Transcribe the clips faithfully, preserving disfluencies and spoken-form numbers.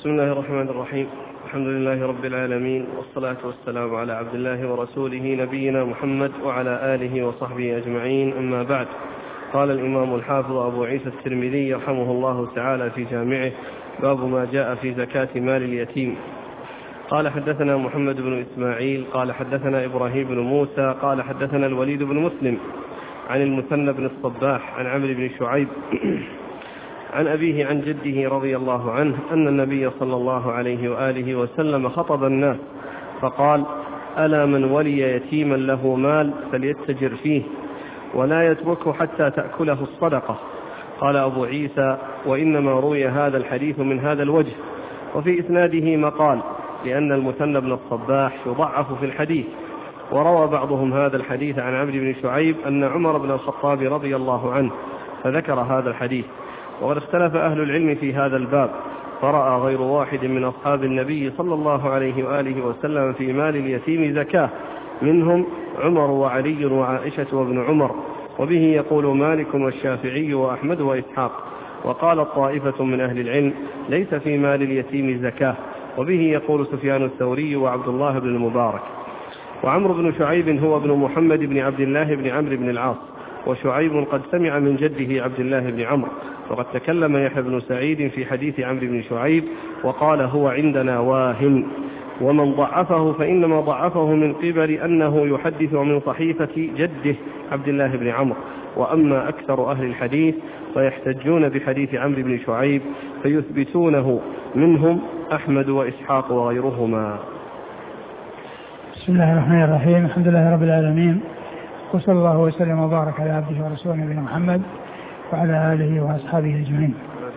بسم الله الرحمن الرحيم. الحمد لله رب العالمين، والصلاة والسلام على عبد الله ورسوله نبينا محمد وعلى آله وصحبه أجمعين، أما بعد. قال الإمام الحافظ أبو عيسى الترمذي رحمه الله تعالى في جامعه: باب ما جاء في زكاة مال اليتيم. قال حدثنا محمد بن إسماعيل قال حدثنا إبراهيم بن موسى قال حدثنا الوليد بن مسلم عن المثنى بن الصباح عن عمرو بن شعيب عن أبيه عن جده رضي الله عنه أن النبي صلى الله عليه وآله وسلم خطب الناس فقال: ألا من ولي يتيما له مال فليتجر فيه ولا يتركه حتى تأكله الصدقة. قال أبو عيسى: وإنما روي هذا الحديث من هذا الوجه، وفي إسناده مقال، لأن المثنى بن الصباح يضعف في الحديث. وروى بعضهم هذا الحديث عن عمرو بن شعيب أن عمر بن الخطاب رضي الله عنه فذكر هذا الحديث. وقد اختلف أهل العلم في هذا الباب، فرأى غير واحد من أصحاب النبي صلى الله عليه وآله وسلم في مال اليتيم زكاة، منهم عمر وعلي وعائشة وابن عمر، وبه يقول مالك والشافعي وأحمد وإسحاق. وقال طائفة من أهل العلم: ليس في مال اليتيم زكاة، وبه يقول سفيان الثوري وعبد الله بن المبارك. وعمرو بن شعيب هو ابن محمد بن عبد الله بن عمرو بن العاص، وشعيب قد سمع من جده عبد الله بن عمرو. وقد تكلم يحيى بن سعيد في حديث عمرو بن شعيب وقال: هو عندنا واهم. ومن ضعفه فإنما ضعفه من قبل أنه يحدث من صحيفة جده عبد الله بن عمرو. وأما أكثر أهل الحديث فيحتجون بحديث عمرو بن شعيب فيثبتونه، منهم أحمد وإسحاق وغيرهما. بسم الله الرحمن الرحيم. الحمد لله رب العالمين، وصلى الله وسلم وبارك على عبده ورسوله نبينا محمد وعلى آله وأصحابه أجمعين.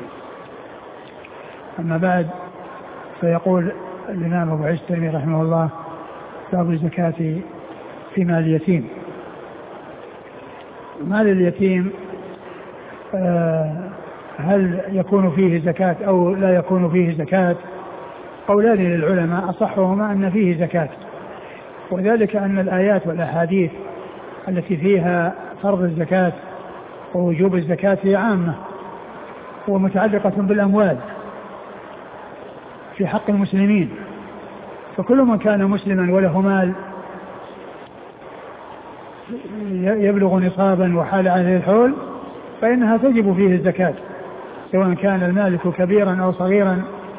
أما بعد، فيقول الإمام أبو عيسى الترمذي رحمه الله: باب الزكاة في مال اليتيم. مال اليتيم هل يكون فيه زكاة أو لا يكون فيه زكاة؟ قولان للعلماء، أصحهما أن فيه زكاة، وذلك أن الآيات والأحاديث التي فيها فرض الزكاة ووجوب الزكاة هي عامة ومتعلقة بالأموال في حق المسلمين، فكل من كان مسلما وله مال يبلغ نصابا وحال عليه الحول فإنها تجب فيه الزكاة، سواء كان المالك كبيرا أو صغيرا.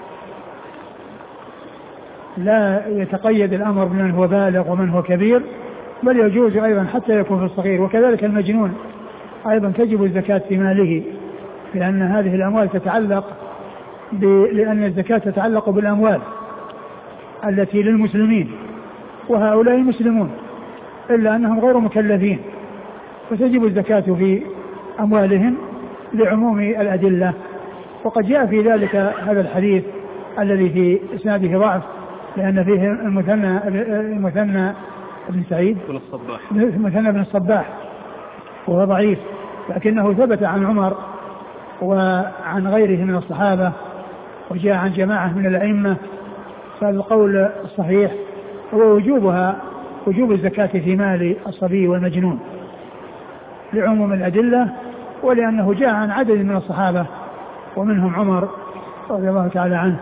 لا يتقيد الأمر بمن هو بالغ ومن هو كبير، بل يجوز أيضا حتى يكون في الصغير. وكذلك المجنون أيضا تجب الزكاة في ماله، لأن هذه الأموال تتعلق ب... لأن الزكاة تتعلق بالأموال التي للمسلمين، وهؤلاء مسلمون إلا أنهم غير مكلفين، فتجب الزكاة في أموالهم لعموم الأدلة. وقد جاء في ذلك هذا الحديث الذي في إسناده ضعف، لأن فيه المثنى المثنى بن سعيد بن الصباح المثنى بن الصباح وهو ضعيف، لكنه ثبت عن عمر وعن غيره من الصحابة، وجاء عن جماعة من الأئمة. فالقول الصحيح هو وجوبها، وجوب الزكاة في مال الصبي والمجنون لعموم الأدلة، ولأنه جاء عن عدد من الصحابة ومنهم عمر رضي الله تعالى عنه.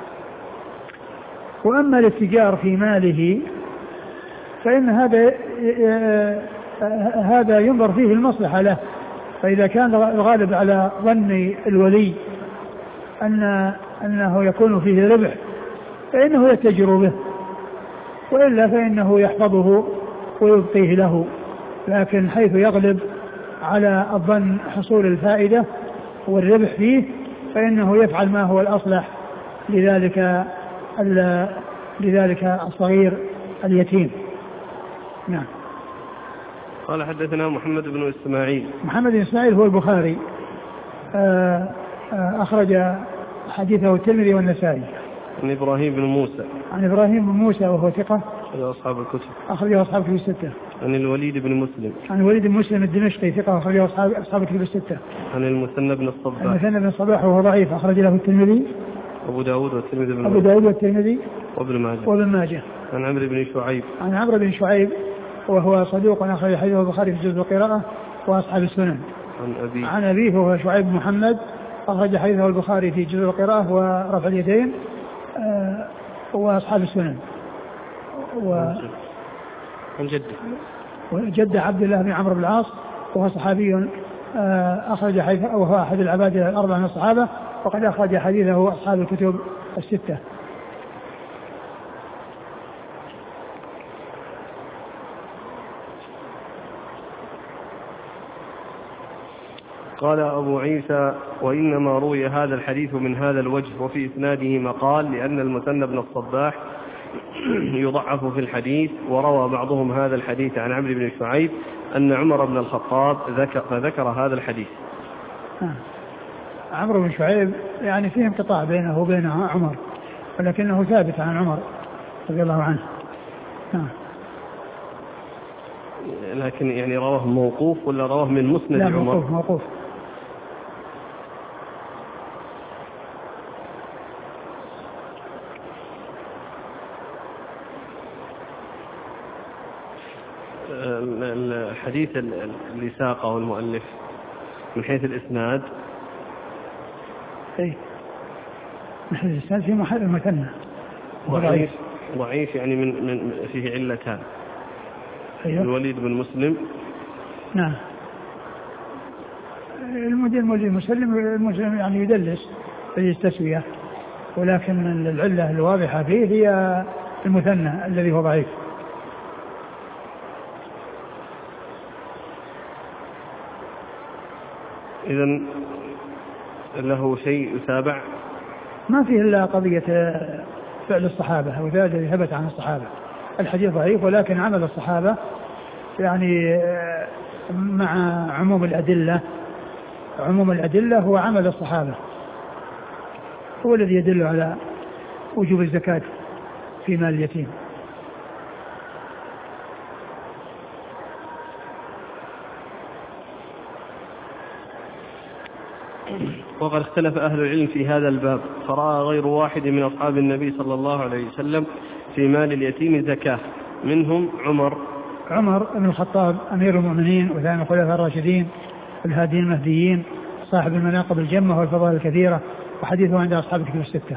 وأما الاتجار في ماله فإن هذا هذا ينظر فيه المصلحة له، فإذا كان الغالب على ظن الولي أن أنه يكون فيه ربح فإنه يتجر به، وإلا فإنه يحفظه ويبقيه له. لكن حيث يغلب على الظن حصول الفائدة والربح فيه فإنه يفعل ما هو الأصلح لذلك لذلك الصغير اليتيم. نعم. قال حدثنا محمد بن إسماعيل. محمد بن إسماعيل هو البخاري، أخرج حديثه الترمذي والنسائي. عن إبراهيم بن موسى. عن إبراهيم بن موسى وهو ثقة، أخرجه أصحاب الكتب. أخرجه أصحاب الكتب الستة. عن الوليد بن مسلم. عن الوليد بن مسلم الدمشقي ثقة، أخرجه أصحاب أصحاب الكتب الستة. عن المثنى بن الصباح. المثنى بن الصباح وهو ضعيف، أخرج له الترمذي أبو داود والترمذي بن أبو داود والترمذي وابن ماجه. وابن ماجه. عن عمرو بن شعيب. عن عمرو بن شعيب وهو صدوق، أخرج حديثه البخاري في جزء القراءة وأصحاب السنن. عن أبيه. عن أبيه وهو شعيب بن محمد، أخرج حديثه البخاري في جزء القراءة ورفع اليدين آه وأصحاب السنن. و عن جده وجد عبد الله بن عمرو بن العاص وهو صحابي أخرج حديث وهو أحد العباد الأربعة من الصحابة، وقد أخرج حديثه أصحاب الكتب الستة. قال أبو عيسى: وإنما روي هذا الحديث من هذا الوجه وفي إسناده مقال، لأن المثنى بن الصباح يضعف في الحديث، وروى بعضهم هذا الحديث عن عمرو بن شعيب أن عمر بن الخطاب ذكر فذكر هذا الحديث. آه. عمرو بن شعيب يعني فيه انقطاع بينه وبين عمر، ولكنه ثابت عن عمر رضي الله عنه. آه. لكن يعني رواه موقوف ولا رواه من مسند لا عمر؟ موقوف موقوف. الحديث اللي ساقه المؤلف من حيث الإسناد اي من حيث الإسناد في محل المثنى ضعيف ضعيف يعني من من فيه علتان. أيوه. الوليد بن مسلم. نعم. المدير المولد المسلم المسلم يعني يدلس في التسوية، ولكن العلة الواضحة فيه هي المثنى الذي هو ضعيف. إذن له شيء يتابع؟ ما فيه إلا قضية فعل الصحابة أو ذلك الذي ثبت عن الصحابة. الحديث ضعيف، ولكن عمل الصحابة يعني مع عموم الأدلة عموم الأدلة هو عمل الصحابة هو الذي يدل على وجوب الزكاة في مال اليتيم. وقد اختلف أهل العلم في هذا الباب، فرأى غير واحد من أصحاب النبي صلى الله عليه وسلم في مال اليتيم زكاة، منهم عمر عمر بن الخطاب أمير المؤمنين وثاني الخلفاء الراشدين الهادين المهديين صاحب المناقب الجمة والفضائل الكثيرة، وحديثه عند أصحاب الكتب الستة.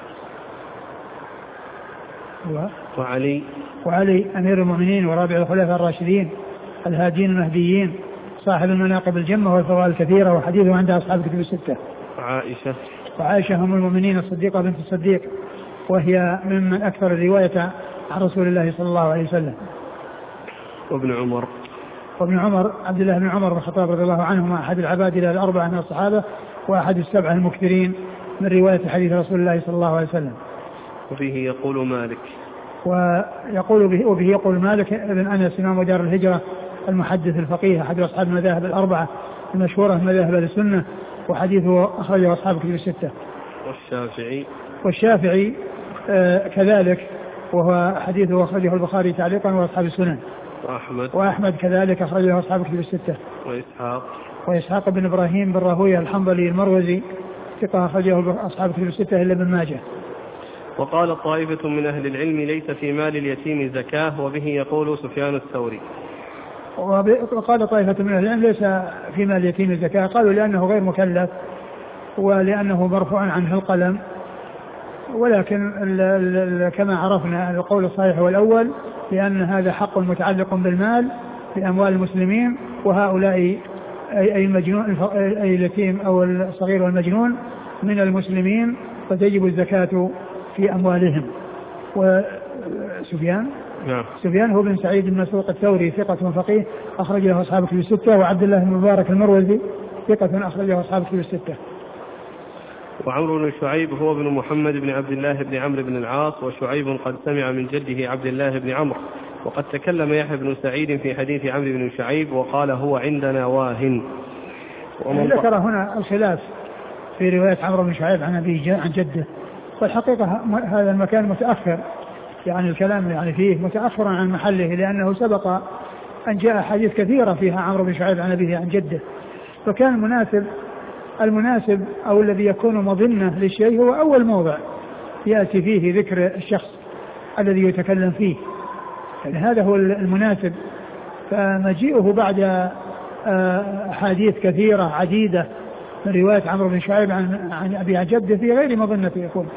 و... وعلي وعلي أمير المؤمنين ورابع الخلفاء الراشدين الهادين المهديين صاحب المناقب الجمة والفضائل الكثيرة، وحديثه عند أصحاب الكتب الستة. وعائشة وعائشة هم المؤمنين الصديقة بنت الصديق، وهي ممن أكثر الرواية عن رسول الله صلى الله عليه وسلم. وابن عمر وابن عمر عبد الله بن عمر بن الخطاب رضي الله عنهما أحد العباد الأربعة من الصحابة، وأحد السبعة المكثرين من رواية حديث رسول الله صلى الله عليه وسلم. وفيه يقول مالك ويقول به وبه يقول مالك ابن أنس إمام دار الهجرة المحدث الفقيه أحد أصحاب المذاهب الأربعة المشهورة من مذاهب السنة، وحديثه أخرجه أصحاب الكتب الستة. والشافعي والشافعي آه كذلك، وهو حديثه أخرجه البخاري تعليقا وأصحاب السنن. وأحمد وأحمد كذلك أخرجه أصحاب الكتب الستة. وإسحاق وإسحاق بن إبراهيم بن راهويه الحنظلي المروزي ثقة أخرجه أصحاب الكتب الستة إلا ابن ماجه. وقال طائفة من أهل العلم ليس في مال اليتيم زكاة، وبه يقول سفيان الثوري. وقال طائفة من أهل العلم ليس في مال اليتيم زكاة، قالوا لأنه غير مكلف ولأنه مرفوع عنه القلم، ولكن ال ال كما عرفنا القول الصحيح هو الأول، لأن هذا حق متعلق بالمال بأموال المسلمين، وهؤلاء أي المجنون أي اليتيم أو الصغير والمجنون من المسلمين، فتجب الزكاة في أموالهم. وسفيان نعم. سفيان هو بن سعيد بن مسروق الثوري ثقة فقيه أخرج له أصحاب الكتب الستة، وعبد الله بن مبارك المروزي ثقة أخرج له أصحاب الكتب الستة. وعمرو بن شعيب هو ابن محمد بن عبد الله بن عمرو بن العاص، وشعيب قد سمع من جده عبد الله بن عمرو. وقد تكلم يحيى بن سعيد في حديث عمرو بن شعيب وقال هو عندنا واهن. ذكر هنا الخلاف في رواية عمرو بن شعيب عن أبيه عن جده، والحقيقة هذا المكان متأخر، يعني الكلام يعني فيه متأخر عن محله، لأنه سبق أن جاء حديث كثيرة فيها عمرو بن شعيب عن أبيه عن جده، فكان المناسب المناسب أو الذي يكون مظنة للشيء هو أول موضع يأتي فيه ذكر الشخص الذي يتكلم فيه، يعني هذا هو المناسب. فمجيئه بعد أحاديث كثيرة عديدة من رواية عمرو بن شعيب عن عن أبي عن جده في غير مظنة يكون،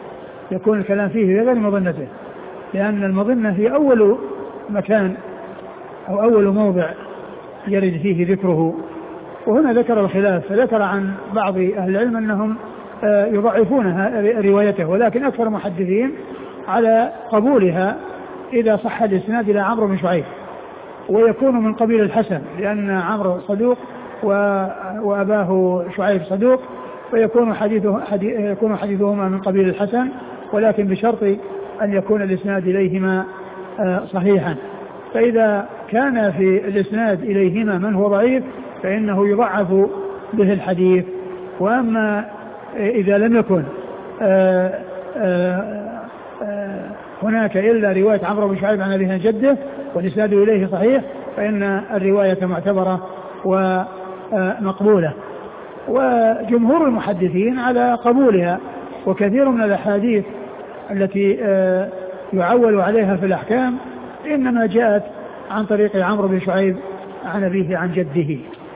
يكون الكلام فيه غير مظنته، لأن المظنة هي أول مكان أو أول موضع يرد فيه ذكره. وهنا ذكر الخلاف، فذكر عن بعض أهل العلم أنهم يضعفونها روايته، ولكن أكثر المحدثين على قبولها إذا صح الإسناد إلى عمرو بن شعيب، ويكون من قبيل الحسن، لأن عمرو صدوق وأباه شعيب صدوق، فيكون حديثه حديث يكون حديثهما من قبيل الحسن، ولكن بشرط أن يكون الإسناد إليهما صحيحا. فإذا كان في الإسناد إليهما من هو ضعيف فإنه يضعف به الحديث. وأما إذا لم يكن آآ آآ آآ هناك إلا رواية عمرو بن شعيب عن أبيه عن جده والإسناد إليه صحيح فإن الرواية معتبرة ومقبولة. وجمهور المحدثين على قبولها، وكثير من الأحاديث التي يعول عليها في الأحكام إنما جاءت عن طريق عمرو بن شعيب عن أبيه عن جده.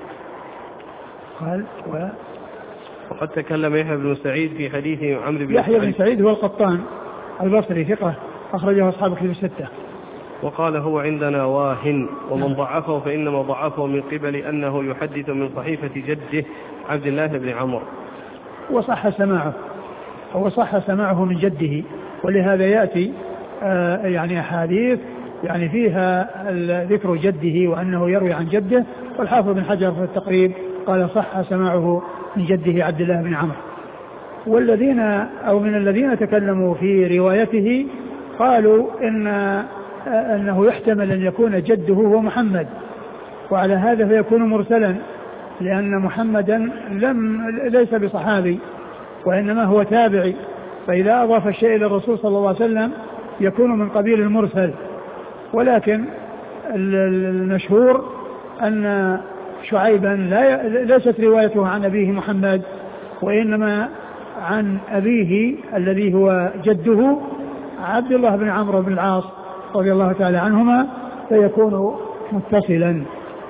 قال و وقد تكلم يحيى بن سعيد في حديث عمرو بن يحيى بن سعيد هو القطان البصري ثقة أخرجه أصحاب كتب الستة. وقال هو عندنا واهن، ومن ضعفه فإنما ضعفه من قبل أنه يحدث من صحيفة جده عبد الله بن عمرو. وصح سماعه هو صح سماعه من جده، ولهذا يأتي آه يعني أحاديث يعني فيها ذكر جده وأنه يروي عن جده. والحافظ بن حجر في التقريب قال صح سماعه من جده عبد الله بن عمرو. والذين أو من الذين تكلموا في روايته قالوا إن أنه يحتمل أن يكون جده هو محمد، وعلى هذا فيكون مرسلا، لأن محمدا لم ليس بصحابي وإنما هو تابعي، فإذا أضاف الشيء إلى الرسول صلى الله عليه وسلم يكون من قبيل المرسل. ولكن المشهور أن شعيبا لا ليست روايته عن أبيه محمد، وإنما عن أبيه الذي هو جده عبد الله بن عمرو بن العاص رضي الله تعالى عنهما، فيكون متصلا.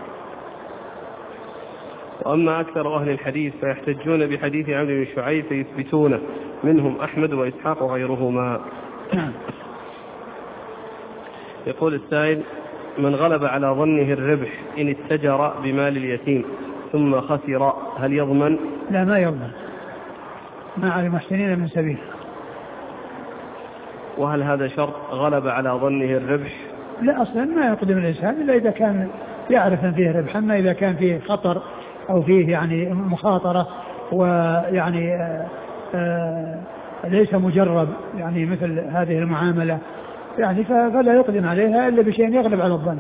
وأما أكثر أهل الحديث فيحتجون بحديث عمرو بن شعيب فيثبتونه، منهم أحمد وإسحاق وغيرهما. يقول السائل: من غلب على ظنه الربح إن اتجر بمال اليتيم ثم خسر هل يضمن؟ لا، ما يضمن، ما على المحسنين من سبيل. وهل هذا شرط غلب على ظنه الربح؟ لا، أصلا ما يقدم الإنسان إلا إذا كان يعرف أن فيه ربح، أما إذا كان فيه خطر أو فيه يعني مخاطرة ويعني آآ آآ ليس مجرب يعني مثل هذه المعاملة يعني فلا يقدم عليها إلا بشيء يغلب على الظن.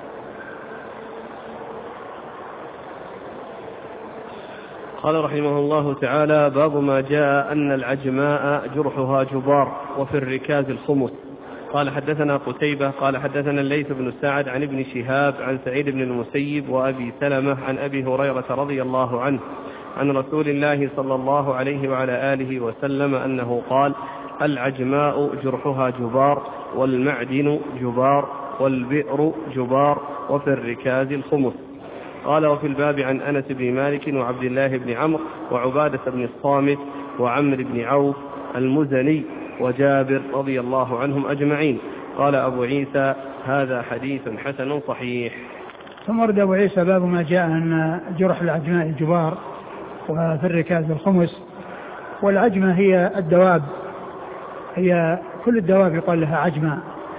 قال رحمه الله تعالى: باب ما جاء أن العجماء جرحها جبار وفي الركاز الخمس. قال حدثنا قتيبة قال حدثنا الليث بن سعد عن ابن شهاب عن سعيد بن المسيب وأبي سلمة عن أبي هريرة رضي الله عنه عن رسول الله صلى الله عليه وعلى آله وسلم أنه قال: العجماء جرحها جبار والمعدن جبار والبئر جبار وفي الركاز الخمس. قال: وفي الباب عن أنس بن مالك وعبد الله بن عمرو وعبادة بن الصامت وعمر بن عوف المزني وجابر رضي الله عنهم أجمعين. قال أبو عيسى: هذا حديث حسن صحيح. ثم ورد أبو عيسى باب ما جاء أن جرح العجماء الجبار وفي الركاز الخمس. والعجمة هي الدواب، هي كل الدواب يقال لها عجمة،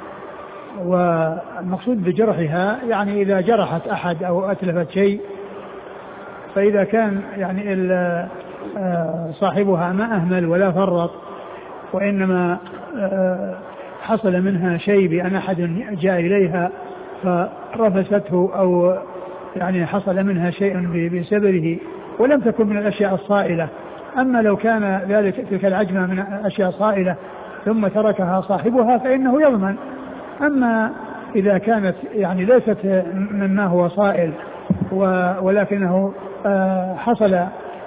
والمقصود بجرحها يعني إذا جرحت أحد أو أتلفت شيء، فإذا كان يعني صاحبها ما أهمل ولا فرط وإنما حصل منها شيء بأن أحد جاء إليها فرفسته أو يعني حصل منها شيء بسببه ولم تكن من الأشياء الصائلة. أما لو كان ذلك تلك العجمة من أشياء صائلة ثم تركها صاحبها فإنه يضمن. أما إذا كانت يعني ليست مما هو صائل ولكنه حصل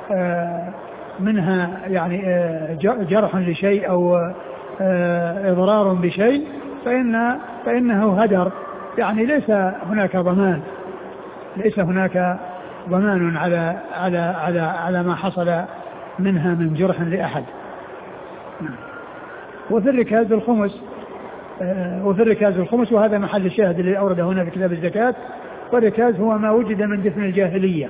منها يعني جرح لشيء أو إضرار بشيء فإن فإنه هدر، يعني ليس هناك ضمان، ليس هناك ضمان على على على على ما حصل منها من جرح لأحد. وفي الركاز الخمس وفي الركاز الخمس وهذا محل الشاهد الذي أورده هنا في كتاب الزكاة. والركاز هو ما وجد من دفن الجاهلية،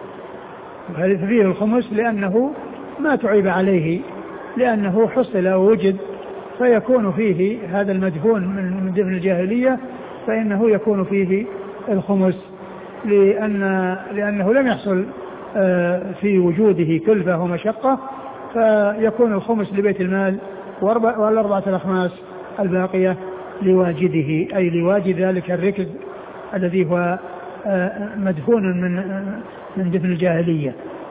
فيه الخمس لأنه ما تعيب عليه، لأنه حصل ووجد، فيكون فيه هذا المدفون من دفن الجاهلية فإنه يكون فيه الخمس، لأن لأنه لم يحصل في وجوده كلفة ومشقة، فيكون الخمس لبيت المال والأربعة الأخماس الباقية لواجده، أي لواجد ذلك الركز الذي هو مدفون من من دفن الجاهلية.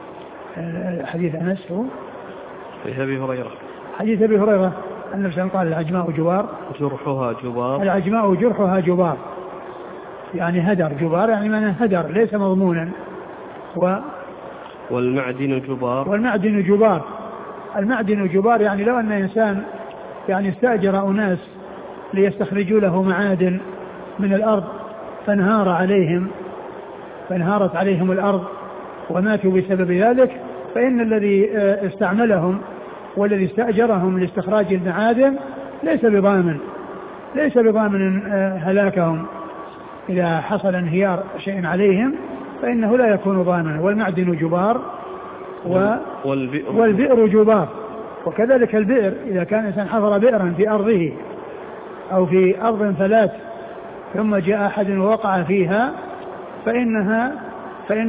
حديث أنس هو حديث أبي هريرة حديث أبي هريرة النبي صلى الله عليه وسلم قال العجماء جبار جرحها جبار العجماء جرحها جبار، يعني هدر، جبار يعني من هدر ليس مضمونا. و والمعدن جبار والمعدن جبار المعدن جبار يعني لو أن إنسان يعني استأجر أناس ليستخرجوا له معادن من الأرض فانهار عليهم فانهارت عليهم الأرض وماتوا بسبب ذلك، فإن الذي استعملهم والذي استأجرهم لاستخراج المعادن ليس بضامن ليس بضامن هلاكهم إذا حصل انهيار شيء عليهم، فإنه لا يكون ضامنا. والمعدن جبار و والبئر, والبئر جبار، وكذلك البئر إذا كان إنسان حفر بئرا في أرضه أو في أرض ثلاث ثم جاء أحد ووقع فيها فإنها فإن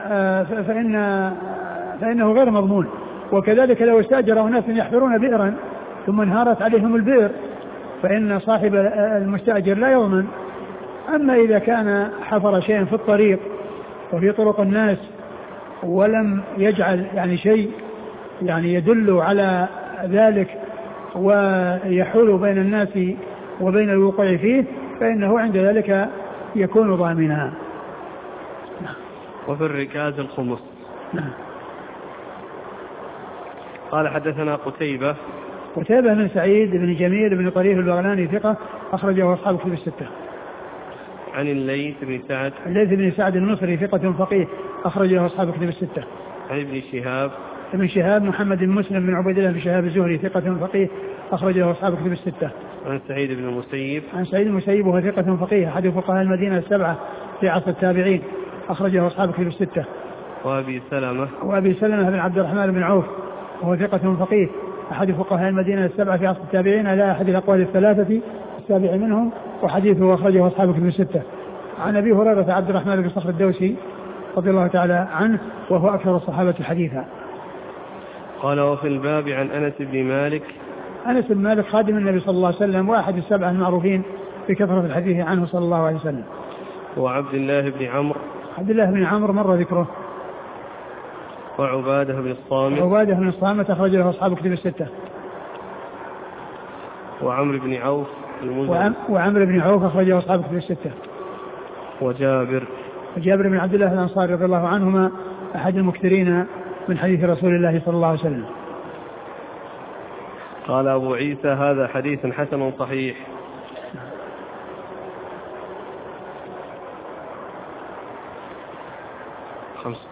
فإن فإنه غير مضمون. وكذلك لو استأجر ناس يحفرون بئرا ثم انهارت عليهم البئر فإن صاحب المستأجر لا يضمن. أما إذا كان حفر شيئا في الطريق وفي طرق الناس ولم يجعل يعني شيء يعني يدل على ذلك ويحول بين الناس وبين الوقوع فيه فإنه عند ذلك يكون ضامنا. وفي الركاز الخمس. نعم. قال حدثنا قتيبة قتيبة بن سعيد بن جميل بن طريف البغلاني ثقة أخرجه أصحاب كتب الستة. عن الليث بن سعد الليث بن سعد المصري ثقة فقيه أخرجه أصحاب كتب الستة. عن ابن شهاب ابن شهاب محمد بن مسلم بن عبيد الله بن شهاب الزهري ثقة فقيه أخرجه أصحاب كتب الستة. عن سعيد بن المسيب عن سعيد المسيب وهو ثقة فقيه أحد فقهاء المدينة السبعة في عصر التابعين أخرجه أصحاب كتب الستة. وأبي سلمة وأبي سلمة بن عبد الرحمن بن عوف وهو ثقة فقيه أحد فقهاء المدينة السبعة في عصر التابعين على أحد الأقوال الثلاثة السابع منهم، وحديثه أخرجه أصحاب كتب الستة. عن أبي هريرة عبد الرحمن بن صخر الدوسي رضي الله تعالى عنه وهو أكثر الصحابة حديثا. قال وفي الباب عن أنس بن مالك. أنس بن مالك خادم النبي صلى الله عليه وسلم وأحد السبعة المعروفين بكثرة الحديث عنه صلى الله عليه وسلم. وعبد الله بن عمرو عبد الله بن عمرو مر ذكره. وعبادة بن الصامت وعبادة بن الصامت أخرج له أصحاب كتب الستة. وعمرو بن عوف وعم وعمرو بن عوف أخرج له أصحاب كتب الستة. وجابر وجابر بن عبد الله الأنصاري رضي الله عنهما أحد المكثرين من حديث رسول الله صلى الله عليه وسلم. قال أبو عيسى هذا حديث حسن صحيح. خمسة.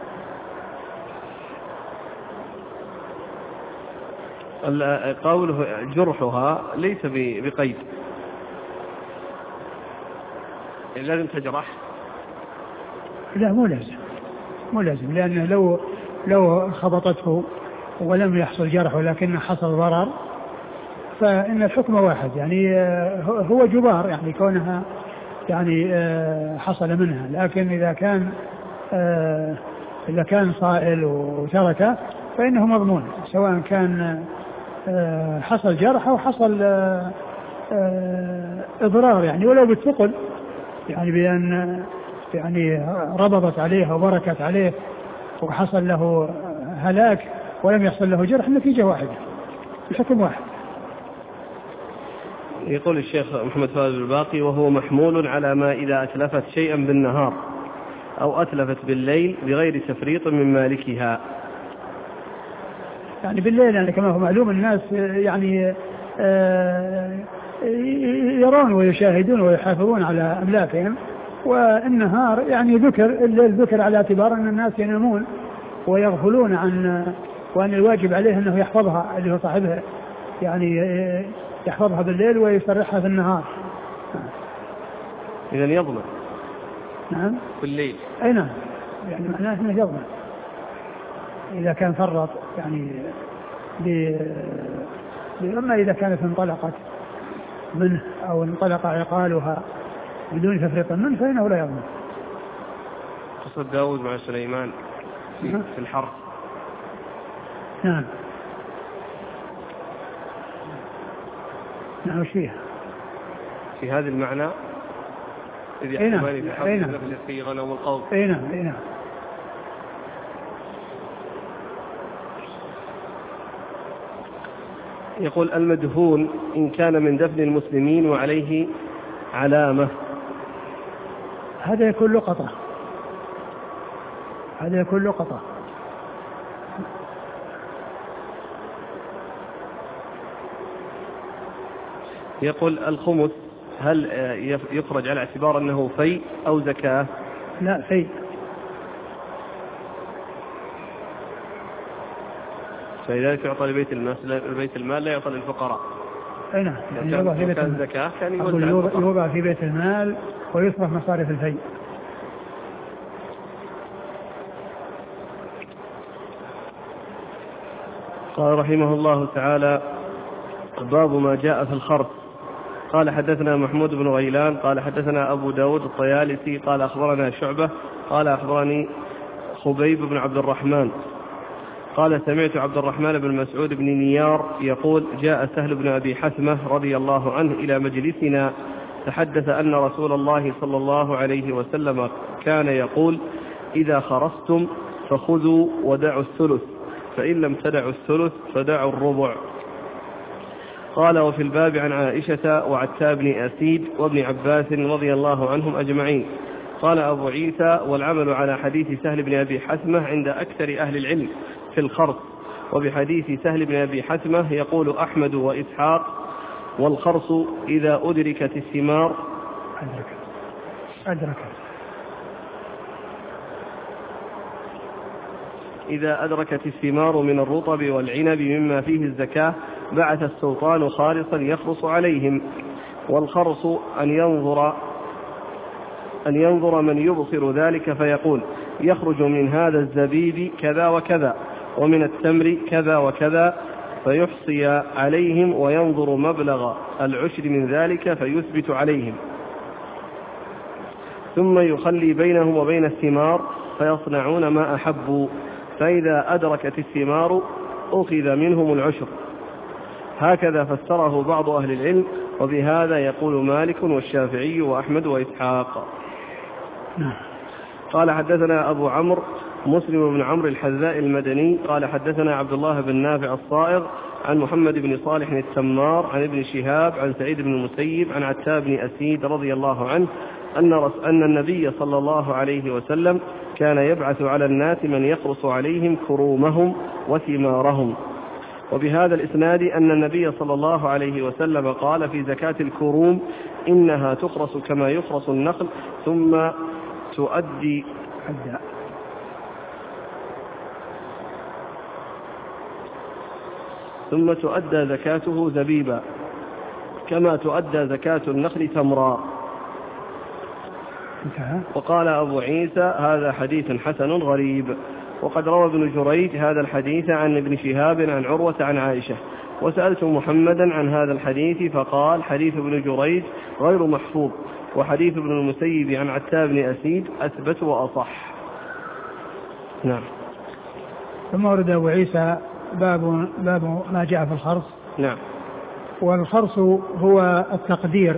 قوله جرحها ليس بقيد، لازم تجرح. لا مو لازم مو لازم لأنه لو لو خبطته ولم يحصل جرح ولكن حصل ضرر فإن الحكم واحد، يعني هو جبار يعني كونها يعني حصل منها، لكن إذا كان إذا كان صائل وتركه فإنه مضمون سواء كان حصل جرح أو حصل إضرار يعني ولو بالثقل، يعني بأن يعني ربطت عليه وبركت عليه وحصل له هلاك ولم يحصل له جرح، النتيجة واحدة الحكم واحد. يقول الشيخ محمد فاز الباقي وهو محمول على ما إذا أتلفت شيئا بالنهار أو أتلفت بالليل بغير تفريط من مالكها. يعني بالليل يعني كما هو معلوم الناس يعني يرون ويشاهدون ويحافظون على أملاكهم، والنهار يعني ذكر الليل ذكر على اعتبار أن الناس ينامون ويغفلون عن وأن الواجب عليه أنه يحفظها اللي هو صاحبها يعني يحفظها بالليل ويسرحها في النهار. إذا يضمن. نعم. في الليل. أي نعم، يعني معناه أنه يضمن إذا كان فرط يعني ب... أما إذا كانت انطلقت منه أو انطلق عقالها بدون تفريط منه فإنه لا يضمن. قصة داود مع سليمان في, نعم. في الحرب. نعم. نعم. وش فيها؟ في هذا المعنى إذ يحكمان في حرب نفسه في غنم القوم. أي نعم. أي نعم. يقول المدفون إن كان من دفن المسلمين وعليه علامة، هذا يكون لقطة، هذا يكون لقطة. يقول الخمس هل يخرج على اعتبار أنه في أو زكاة؟ لا، في. فلذلك يعطى لبيت المال، البيت المال لا يعطى للفقراء. أي نعم. يعني يوضع في بيت المال. زكاة كان يوضع في بيت المال ويصرف مصارف الفي. قال رحمه الله تعالى: باب ما جاء في الخرص. قال حدثنا محمود بن غيلان قال حدثنا أبو داود الطيالسي قال أخبرنا شعبة قال أخبرني خبيب بن عبد الرحمن قال سمعت عبد الرحمن بن مسعود بن نيار يقول: جاء سهل بن أبي حثمة رضي الله عنه إلى مجلسنا تحدث أن رسول الله صلى الله عليه وسلم كان يقول: إذا خرستم فخذوا ودعوا الثلث، فإن لم تدعوا الثلث فدعوا الربع. قال: وفي الباب عن عائشة وعتاب بن أسيد وابن عباس رضي الله عنهم أجمعين. قال أبو عيسى: والعمل على حديث سهل بن أبي حثمة عند أكثر أهل العلم في الخرص، وبحديث سهل بن أبي حثمة يقول أحمد وإسحاق: والخرص إذا أدركت الثمار أدركت أدركت إذا أدركت الثمار من الرطب والعنب مما فيه الزكاة بعث السلطان خالصا يخرص عليهم. والخرص أن ينظر أن ينظر من يبصر ذلك فيقول: يخرج من هذا الزبيب كذا وكذا، ومن التمر كذا وكذا، فيحصي عليهم وينظر مبلغ العشر من ذلك فيثبت عليهم، ثم يخلي بينهم وبين الثمار فيصنعون ما أحبوا، فإذا أدركت الثمار أخذ منهم العشر. هكذا فسره بعض أهل العلم، وبهذا يقول مالك والشافعي وأحمد وإسحاق. قال حدثنا أبو عمرو مسلم بن عمرو الحذاء المدني قال حدثنا عبد الله بن نافع الصائغ عن محمد بن صالح التمار عن ابن شهاب عن سعيد بن المسيب عن عتاب بن أسيد رضي الله عنه أن, أن النبي صلى الله عليه وسلم كان يبعث على الناس من يقرص عليهم كرومهم وثمارهم. وبهذا الإسناد أن النبي صلى الله عليه وسلم قال في زكاة الكروم: إنها تقرص كما يقرص النخل ثم تؤدي ثم تؤدى زكاته زبيبا كما تؤدى زكاة النخل تمرا. وقال أبو عيسى: هذا حديث حسن غريب. وقد روى ابن جريج هذا الحديث عن ابن شهاب عن عروة عن عائشة. وسألت محمدا عن هذا الحديث فقال: حديث ابن جريج غير محفوظ، وحديث ابن المسيب عن عتاب بن أسيد أثبت وأصح. نعم. ثم ورد أبو عيسى باب, باب ما جاء في الخرص. نعم. والخرص هو التقدير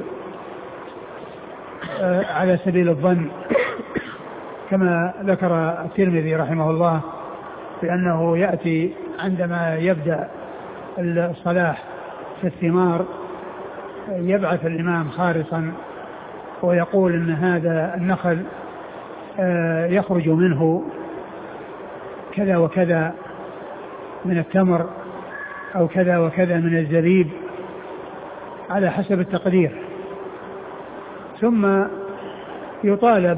على سبيل الظن، كما ذكر الترمذي رحمه الله بأنه يأتي عندما يبدأ الصلاح في الثمار يبعث الإمام خارصا ويقول إن هذا النخل يخرج منه كذا وكذا من التمر أو كذا وكذا من الزبيب على حسب التقدير، ثم يطالب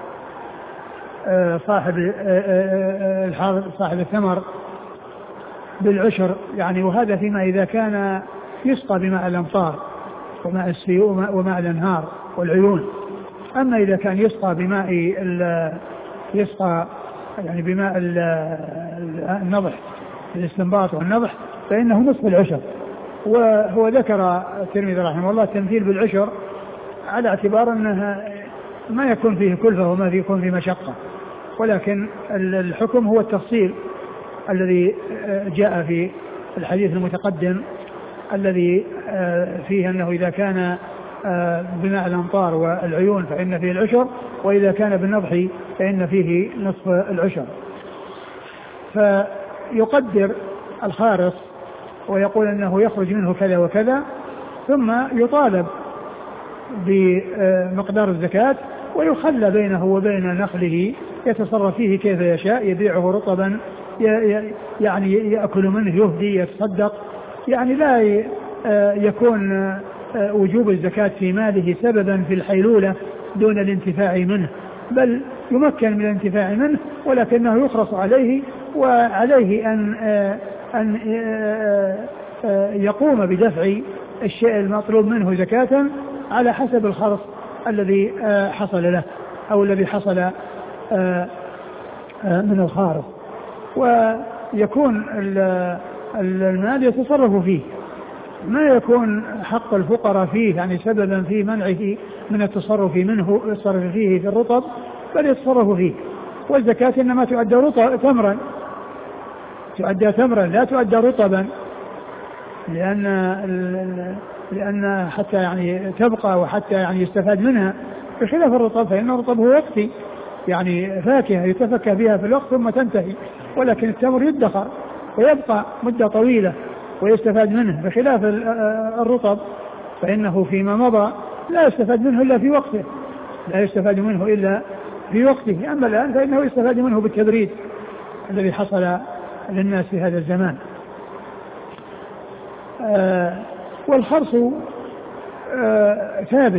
صاحب صاحب الثمر بالعشر يعني، وهذا فيما إذا كان يسقى بماء الأمطار وماء السيول وماء الأنهار والعيون. أما إذا كان يسقى بماء يسقى يعني بماء النضح الاستنباط والنضح فإنه نصف العشر. وهو ذكر الترمذي رحمه الله التمثيل بالعشر على اعتبار أنها ما يكون فيه كلفة وما يكون فيه مشقة، ولكن الحكم هو التفصيل الذي جاء في الحديث المتقدم الذي فيه أنه إذا كان بماء الأمطار والعيون فإن فيه العشر، وإذا كان بالنضح فإن فيه نصف العشر. فيقدر الخارص ويقول أنه يخرج منه كذا وكذا، ثم يطالب بمقدار الزكاة ويخلى بينه وبين نخله يتصرف فيه كيف يشاء، يبيعه رطبا يعني يأكل منه، يهدي، يتصدق، يعني لا يكون وجوب الزكاة في ماله سببا في الحيلولة دون الانتفاع منه، بل يمكن من الانتفاع منه ولكنه يخرص عليه، وعليه أن أن يقوم بدفع الشيء المطلوب منه زكاة على حسب الخرص الذي حصل له أو الذي حصل من الخارص، ويكون المال يتصرف فيه، ما يكون حق الفقراء فيه يعني سببا في منعه من التصرف منه يتصرف فيه في الرطب، بل يتصرف فيه. والزكاة إنما تؤدى تمرا تؤدى تمرا لا تؤدى رطبا، لأن لأن حتى يعني تبقى وحتى يعني يستفاد منها، بخلاف الرطب فإن الرطب هو وقتي يعني فاكهة يتفكه بها في الوقت ثم تنتهي، ولكن التمر يدخر ويبقى مدة طويلة ويستفاد منه، بخلاف الرطب فإنه فيما مضى لا يستفاد منه إلا في وقته لا يستفاد منه إلا في وقته أما الآن فإنه يستفاد منه بالتبريد الذي حصل للناس في هذا الزمان. آه والخرص آه ثابت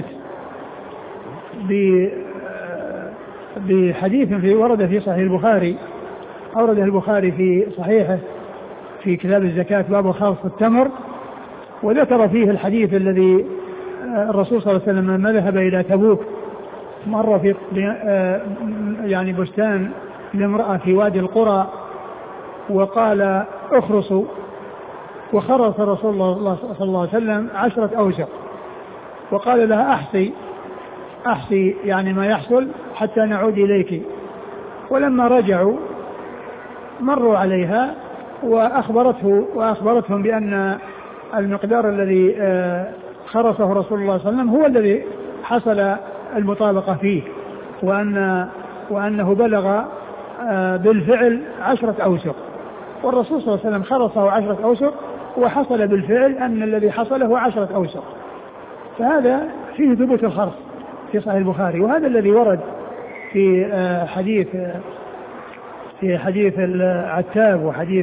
بحديث في ورد في صحيح البخاري، أورده البخاري في صحيحه في كتاب الزكاة باب خرص التمر، وذكر فيه الحديث الذي الرسول صلى الله عليه وسلم لما ذهب إلى تبوك مر في يعني بستان لامرأة في وادي القرى وقال اخرصوا، وخرص رسول الله صلى الله عليه وسلم عشرة أوسق وقال لها أحصي أحصي يعني ما يحصل حتى نعود إليك. ولما رجعوا مروا عليها وأخبرته وأخبرتهم بأن المقدار الذي خرصه رسول الله صلى الله عليه وسلم هو الذي حصل المطابقة فيه، وأن وأنه بلغ بالفعل عشرة أوسق، والرسول صلى الله عليه وسلم خرصه عشرة أوسق وحصل بالفعل أن الذي حصل هو عشرة أوسق. فهذا فيه ثبوت الخرص في صحيح البخاري، وهذا الذي ورد في حديث في حديث العتاب وحديث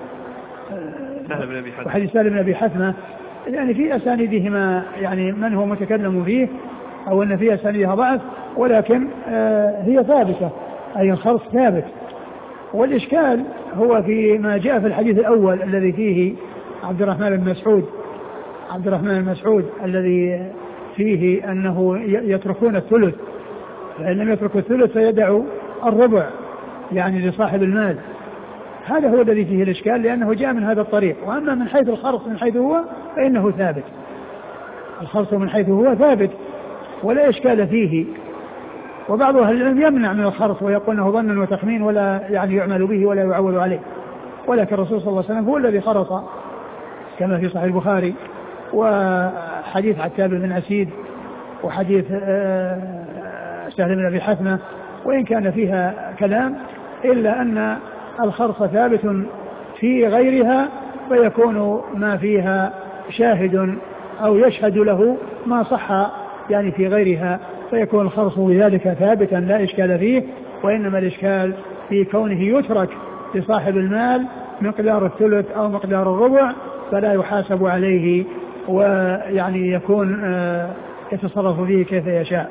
وحديث سالم بن أبي حثمة، يعني في أسانيدهما يعني من هو متكلم فيه أو أن في أسانيدها ضعف، ولكن هي ثابتة أي الخرص ثابت. والإشكال هو في ما جاء في الحديث الأول الذي فيه عبد الرحمن بن مسعود عبد الرحمن بن مسعود الذي فيه أنه يتركون الثلث، فإن لم يتركوا الثلث فيدعوا الربع يعني لصاحب المال. هذا هو الذي فيه الإشكال لأنه جاء من هذا الطريق. وأما من حيث الخرص من حيث هو فإنه ثابت، الخرص من حيث هو ثابت ولا إشكال فيه. وبعض أهل العلم يمنع من الخرص ويقول أنه ظن وتخمين ولا يعني يعمل به ولا يعول عليه، ولكن الرسول صلى الله عليه وسلم هو الذي خرص كما في صحيح البخاري، وحديث عتاب بن أسيد وحديث سهل بن أبي حثمة وإن كان فيها كلام إلا أن الخرص ثابت في غيرها، فيكون ما فيها شاهد أو يشهد له ما صح يعني في غيرها، فيكون الخرص بذلك ثابتا لا إشكال فيه. وإنما الإشكال في كونه يترك لصاحب المال مقدار الثلث أو مقدار الربع فلا يحاسب عليه ويعني يكون يتصرف فيه كيف يشاء.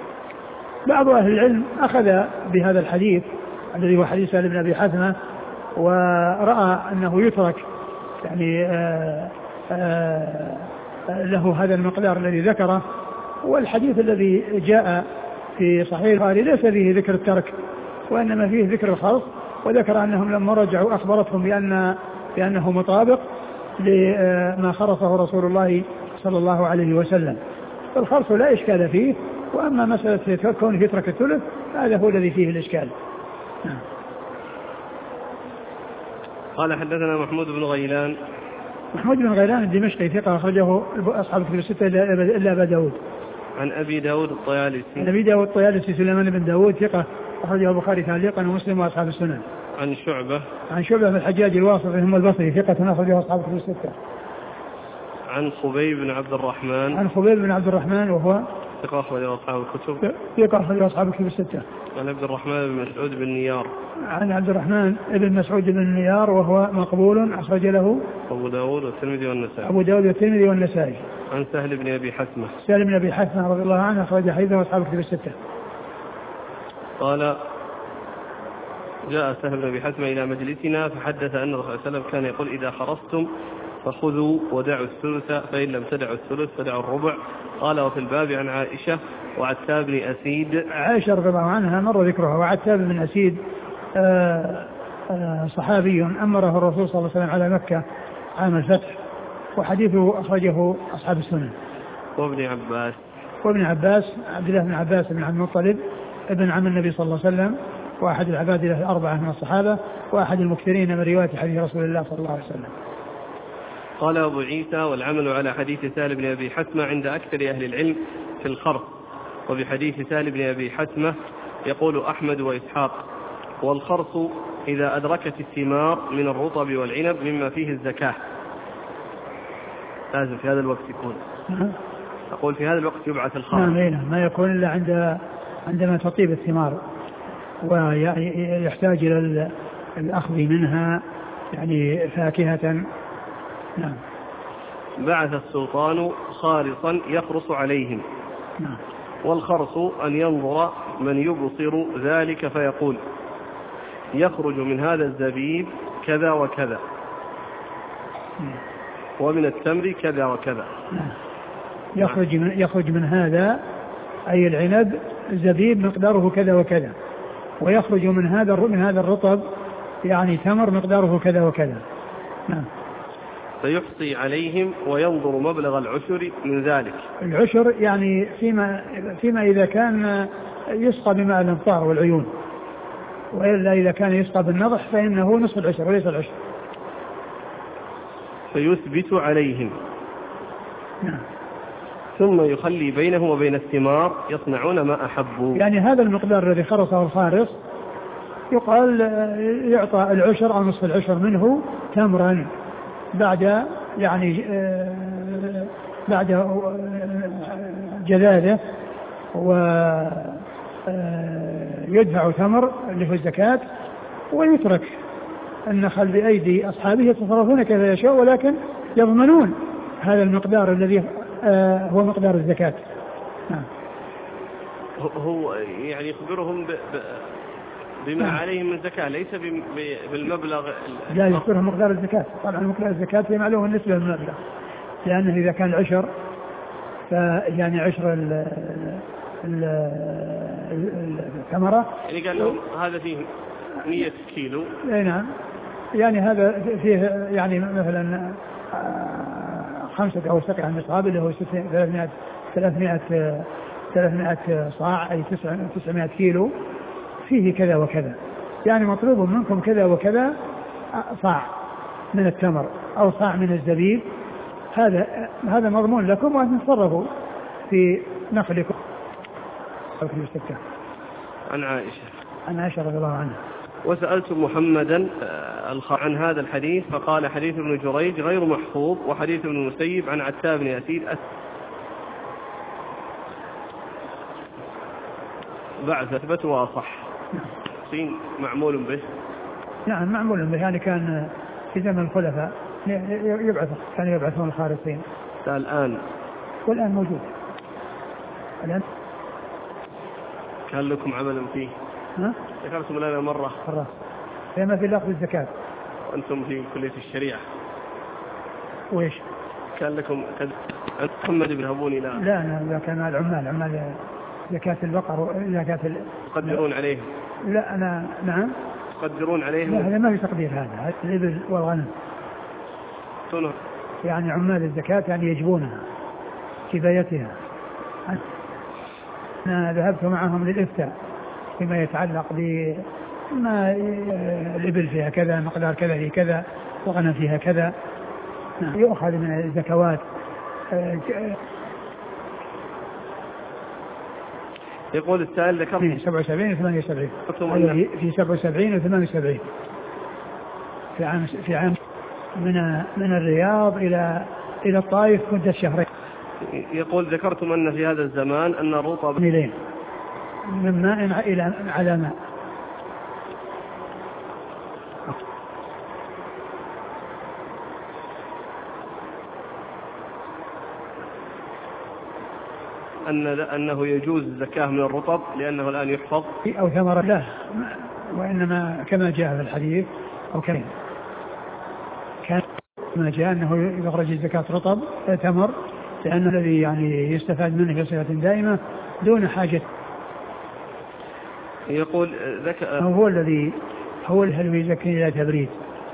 بعض أهل العلم أخذ بهذا الحديث الذي هو حديث سالم بن أبي حثمة ورأى أنه يترك يعني آآ آآ له هذا المقدار الذي ذكره. والحديث الذي جاء في صحيح البخاري ليس فيه ذكر الترك وإنما فيه ذكر الخلط، وذكر أنهم لما رجعوا أخبرتهم بأن بأنه مطابق لما خرصه رسول الله صلى الله عليه وسلم. فالخرص لا إشكال فيه، وأما مسألة كونه يترك الثلث هذا هو الذي فيه الإشكال. قال حدثنا محمود بن غيلان. محمود بن غيلان الدمشقي ثقة أخرجه أصحاب الكتب الستة إلا أبا داود. عن أبي داود الطيالسي. عن أبي داود الطيالسي سليمان بن داود ثقة أخرجه البخاري تعليقا ومسلم وأصحاب السنن. عن شعبة. عن شعبة بن الحجاج الواسطي هم البصري ثقة أخرجه أصحاب الكتب الستة. عن خبيب بن عبد الرحمن. عن خبيب بن عبد الرحمن وهو ثقة أخرجه أصحاب الكتب. ثقة أخرجه أصحاب الكتب الستة. عن عبد الرحمن بن مسعود بن نيار. عن عبد الرحمن بن مسعود بن نيار وهو مقبول أخرج له أبو داود والترمذي والنسائي. أبو داود والترمذي والنسائي. عن سهل بن أبي حثمة. سهل بن أبي حثمة رضي الله عنه أخرج حديثه أصحاب الكتب الستة. قال جاء سهل بن أبي حثمة إلى مجلسنا فحدث أن الرسول صلى الله عليه وسلم كان يقول إذا خرجتم فخذوا ودعوا الثلث فإن لم تدعوا الثلث فدعوا الربع. قال وفي الباب عن عائشة وعتاب بن أسيد. عائشة رضي الله عنها مر ذكرها. وعتاب بن أسيد آآ آآ صحابي أمره الرسول صلى الله عليه وسلم على مكة عام الفتح، وحديثه أخرجه أصحاب السنن. وابن عباس. وابن عباس عبد الله بن عباس بن عبد المطلب ابن عم النبي صلى الله عليه وسلم، وأحد العباد الأربعة من الصحابة، وأحد المكثرين من رواية حديث رسول الله صلى الله عليه وسلم. قال أبو عيسى والعمل على حديث سهل بن أبي حثمة عند أكثر أهل العلم في الخرص. وبحديث سهل بن أبي حثمة يقول أحمد وإسحاق والخرص إذا أدركت الثمار من الرطب والعنب مما فيه الزكاة. لازم في هذا الوقت يكون. أقول في هذا الوقت يبعث الخرص. نعم ما يكون إلا عند عندما تطيب الثمار ويحتاج إلى الأخذ منها يعني فاكهة. نعم. بعث السلطان خارصا يخرص عليهم. نعم. والخرص أن ينظر من يبصر ذلك فيقول يخرج من هذا الزبيب كذا وكذا ومن التمر كذا وكذا. يخرج من, يخرج من هذا أي العنب زبيب مقداره كذا وكذا، ويخرج من هذا من هذا الرطب يعني تمر مقداره كذا وكذا. نعم. فيحصي عليهم وينظر مبلغ العشر من ذلك. العشر يعني فيما فيما إذا كان يسقى بماء الأمطار والعيون، وإلا إذا كان يسقى بالنضح فإنه نصف العشر وليس العشر. فيثبت عليهم. نعم. ثم يخلي بينه وبين الثمار يصنعون ما أحبوا. يعني هذا المقدار الذي خرصه الخارص يقال يعطى العشر أو نصف العشر منه تمرا بعد يعني بعد جذاذه، ويدفع تمر اللي هو الزكاة، ويترك النخل بأيدي أصحابه يتصرفون كيف يشاء، ولكن يضمنون هذا المقدار الذي هو مقدار الزكاة. نعم. هو يعني يخبرهم ب... ب... بما نعم. عليهم من زكاة ليس ب... بالمبلغ. لا يخبرهم مقدار الزكاة. طبعا مقدار الزكاة هي معلومة بالنسبة للمبلغ، لأنه إذا كان عشر فيعني عشر ال الثمرة يعني قال لهم هذا فيه مية كيلو. اي نعم. يعني هذا فيه يعني مثلا خمسة أو سبعة النصاب اللي هو ثلاثمائة ثلاثمائة ثلاثمائة صاع أي تسعمائة كيلو، فيه كذا وكذا، يعني مطلوب منكم كذا وكذا صاع من التمر أو صاع من الزبيب، هذا هذا مضمون لكم وأن تصرفوا في نخلكم. عن عائشة عن عائشة رضي الله عنها. وسألت محمدا عن هذا الحديث فقال حديث ابن جريج غير محفوظ، وحديث ابن المسيب عن عتاب بن أسيد بعث أثبت وأصح. سين معمول به. نعم معمول به، يعني كان في زمن الخلفاء يبعث كانوا يبعثون الخارصين. الآن والآن موجود. الآن كان لكم عمل فيه؟ ها؟ ذكرتم لنا مرة مرة فيما في لفظ الزكاة. وأنتم في كلية الشريعة. وإيش؟ كان لكم محمد بن هبوني؟ لا لا أنا ذا كان العمال عمال زكاة البقر زكاة ال... تقدرون عليهم؟ لا أنا نعم تقدرون عليهم؟ لا هذا ما في تقدير، هذا الإبل والغنم تنه. يعني عمال الزكاة يعني يجبونها كفايتها. أنا ذهبت معهم للإفتاء فيما يتعلق بما الإبل فيها كذا مقدار كذا في كذا وغنم فيها كذا يؤخذ من الزكوات. يقول السائل ذكرت في سبعة وسبعين وثمانية وسبعين في سبعة وسبعين وثمانية وسبعين في عام في عام من من الرياض إلى إلى الطائف كنت الشهرين. يقول ذكرتم أن في هذا الزمان أن الرطب ميلين من ماء إلى على ماء. أن أنه يجوز الزكاة من الرطب لأنه الآن يحفظ أو ثمرة لا، وإنما كما جاء في الحديث أو كان كان ما جاء أنه يخرج الزكاة رطب تمر لأن الذي يعني يستفاد منه بصفة دائمة دون حاجة. يقول ذك... هو الذي هو الذي يزكي إلى تبريد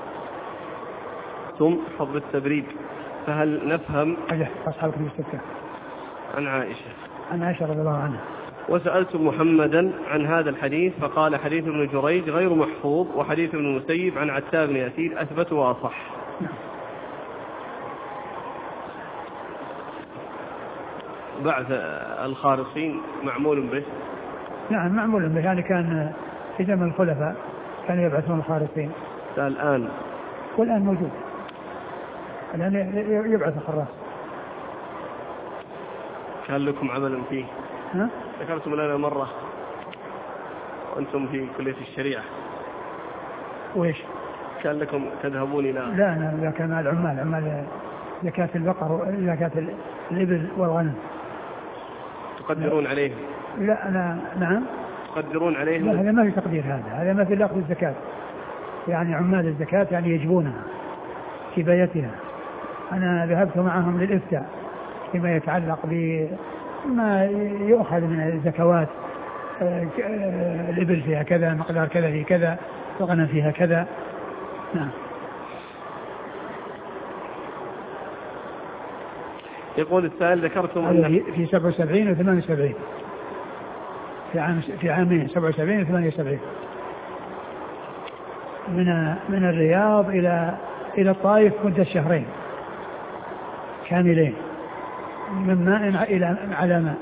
ثم حفظ التبريد. فهل نفهم أصحاب كتب الستة عن عائشة عن عائشة رضي الله عنها؟ وسألت محمدا عن هذا الحديث فقال حديث ابن جريج غير محفوظ وحديث ابن المسيب عن عتاب بن يسيد أثبت وأصح. نعم. بعث الخارصين معمول به؟ نعم معمول به، يعني كان في زمن الخلفاء كانوا يبعثون الخارصين. الآن والآن موجود، الآن يبعث الخراص. كان لكم عمل فيه؟ ها؟ ذكرتم لنا مرة وأنتم في كلية الشريعة. وإيش؟ كان لكم تذهبون إلى؟ لا أنا ذا كان العمال عمال زكاة البقر زكاة الإبل والغنم. تقدرون لا. عليهم؟ لا أنا نعم تقدرون عليهم؟ لا هذا ما في تقدير، هذا هذا مثل أخذ الزكاة، يعني عمال الزكاة يعني يجبونها كفايتها. أنا ذهبت معهم للإفتاء فيما يتعلق بما يؤخذ من الزكوات، الإبل فيها كذا مقدار كذا في كذا وغنم فيها كذا. نعم. يقول السائل ذكرتم أن في سبعة وسبعين وثمانية وسبعين في عام في عامين سبعة وسبعين وثمانية وسبعين من من الرياض إلى إلى الطائف كنت الشهرين كاملين من ماء إلى على ماء.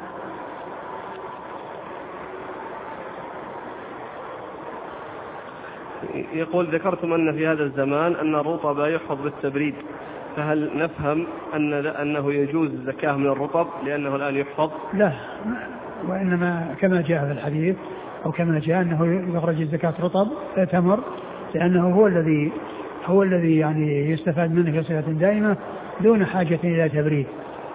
يقول ذكرتم أن في هذا الزمان أن الرطب يحفظ بالتبريد، فهل نفهم أن أنه يجوز الزكاة من الرطب لأنه الآن يحفظ؟ لا، وإنما كما جاء في الحديث أو كما جاء أنه يخرج الزكاة رطب تمر لأنه هو الذي هو الذي يعني يستفاد منه بصفة دائمة دون حاجة إلى تبريد.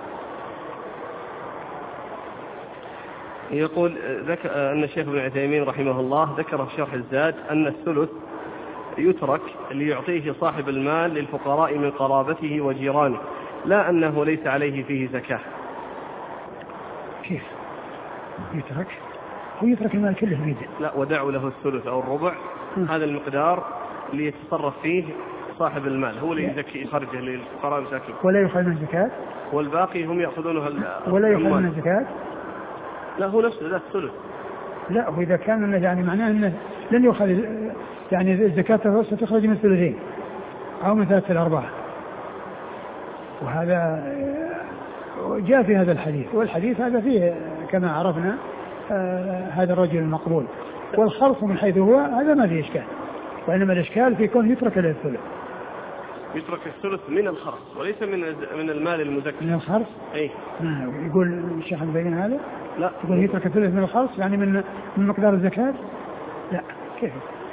يقول ذكر أن الشيخ ابن عثيمين رحمه الله ذكر في شرح الزاد أن الثلث يترك ليعطيه صاحب المال للفقراء من قرابته وجيرانه، لا أنه ليس عليه فيه زكاة. كيف يترك؟ هو يترك المال كله بيده. لا، ودعوا له الثلث أو الربع م. هذا المقدار ليتصرف فيه صاحب المال، هو اللي يزكي يخرجه للفقراء المساكين ولا يخرج من الزكاة، والباقي هم يأخذونه ولا يخرج من الزكاة. لا، هو نفسه لا الثلث. لا، وإذا كان يعني معناه أنه لن يأخذ يعني الزكاة ستخرج من الثلثين أو من ثلاثة الأرباع، وهذا جاء في هذا الحديث، والحديث هذا فيه كما عرفنا آه هذا الرجل المقبول، والخلص من حيث هو هذا ما فيه إشكال، وإنما الإشكال في كون يترك له الثلث. يترك الثلث من الخرص وليس من من المال المزكى. من الخرص؟ أي. يقول الشيخ البين هذا؟ لا. يقول يترك الثلث من الخرص يعني من من مقدار الزكاة؟ لا، كيف؟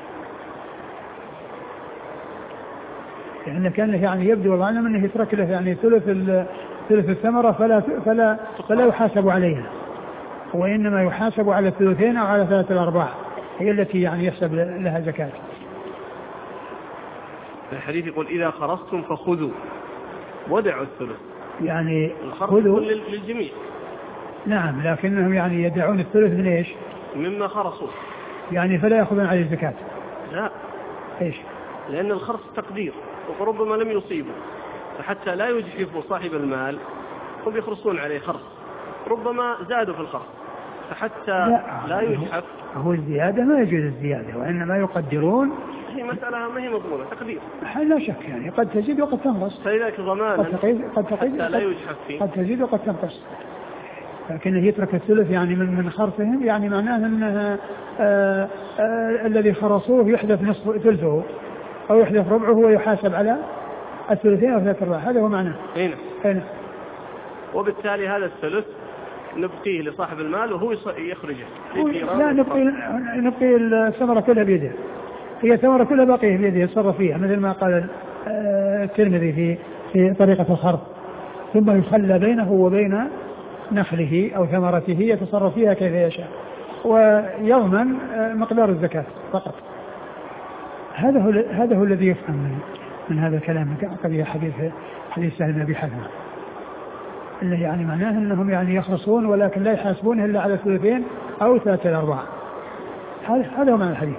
لأن كان يعني يبدو والله أنه يترك له يعني ثلث ثلث الثمرة فلا فلا فلا يحاسب عليها، وإنما يحاسب على الثلثين أو على ثلاثة الأرباع هي التي يعني يحسب لها زكاة. الحديث يقول إذا خرصتم فخذوا ودعوا الثلث، يعني خذوا للجميع. نعم، لكنهم يعني يدعون الثلث من إيش؟ مما خرصوا، يعني فلا يأخذون عليه الزكاة. لا، إيش؟ لأن الخرص تقدير وربما لم يصيبوا، فحتى لا يجحفوا صاحب المال هم يخرصون عليه خرص، ربما زادوا في الخرص، فحتى لا, لا يجحف. هو الزيادة ما يجوز الزيادة، وإنما يقدرون. هي مسألة ما هي مضمونة، تقدير لا شك، يعني قد تزيد وقد تنقص، فلذلك ضمانا قد تزيد قد تزيد لا يجحف فيه، قد تزيد وقد تنقص. لكنه يترك الثلث يعني من من خرصهم، يعني معناه أنها آآ آآ الذي خرصوه يحذف نصف ثلثه أو يحذف ربعه ويحاسب على الثلثين أو ثلاث أرباع، هذا هو معناه. هنا هنا وبالتالي هذا الثلث نبقيه لصاحب المال وهو يخرجه. لا، نبقي نبقي الثمرة كلها بيده، هي الثمرة كلها باقية بيده يتصرف فيها، مثل ما قال الترمذي في في طريقة الخرص، ثم يخلى بينه وبين نخله أو ثمرته يتصرف فيها كيف يشاء، ويضمن مقدار الزكاة فقط. هذا هو هذا هو الذي يفهم من, من هذا الكلام قضية حديث حديث سهل بن أبي حثمة، اللي يعني معناه أنهم يعني يخرصون ولكن لا يحاسبون إلا على الثلثين أو ثلاثة الأرباع. هذا هذا هو معنى الحديث،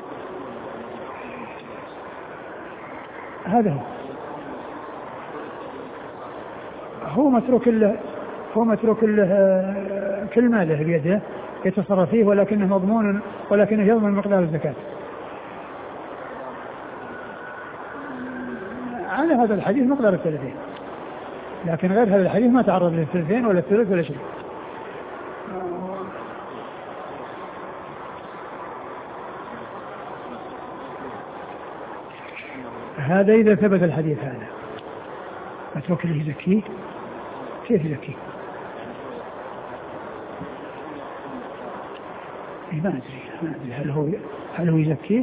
هذا هو هو متروك له هو متروك له كل ماله بيده يتصرف فيه، ولكنه مضمون، ولكنه يضمن مقدار الزكاة. على هذا الحديث مقدار الثلثين، لكن غير هذا الحديث ما تعرض للثلثين ولا الثلث ولا شيء. هذا إذا ثبت الحديث هذا متروك له يزكيه، كيف يزكيه؟ ما أدري ما أدري هل هو هل هو يزكيه؟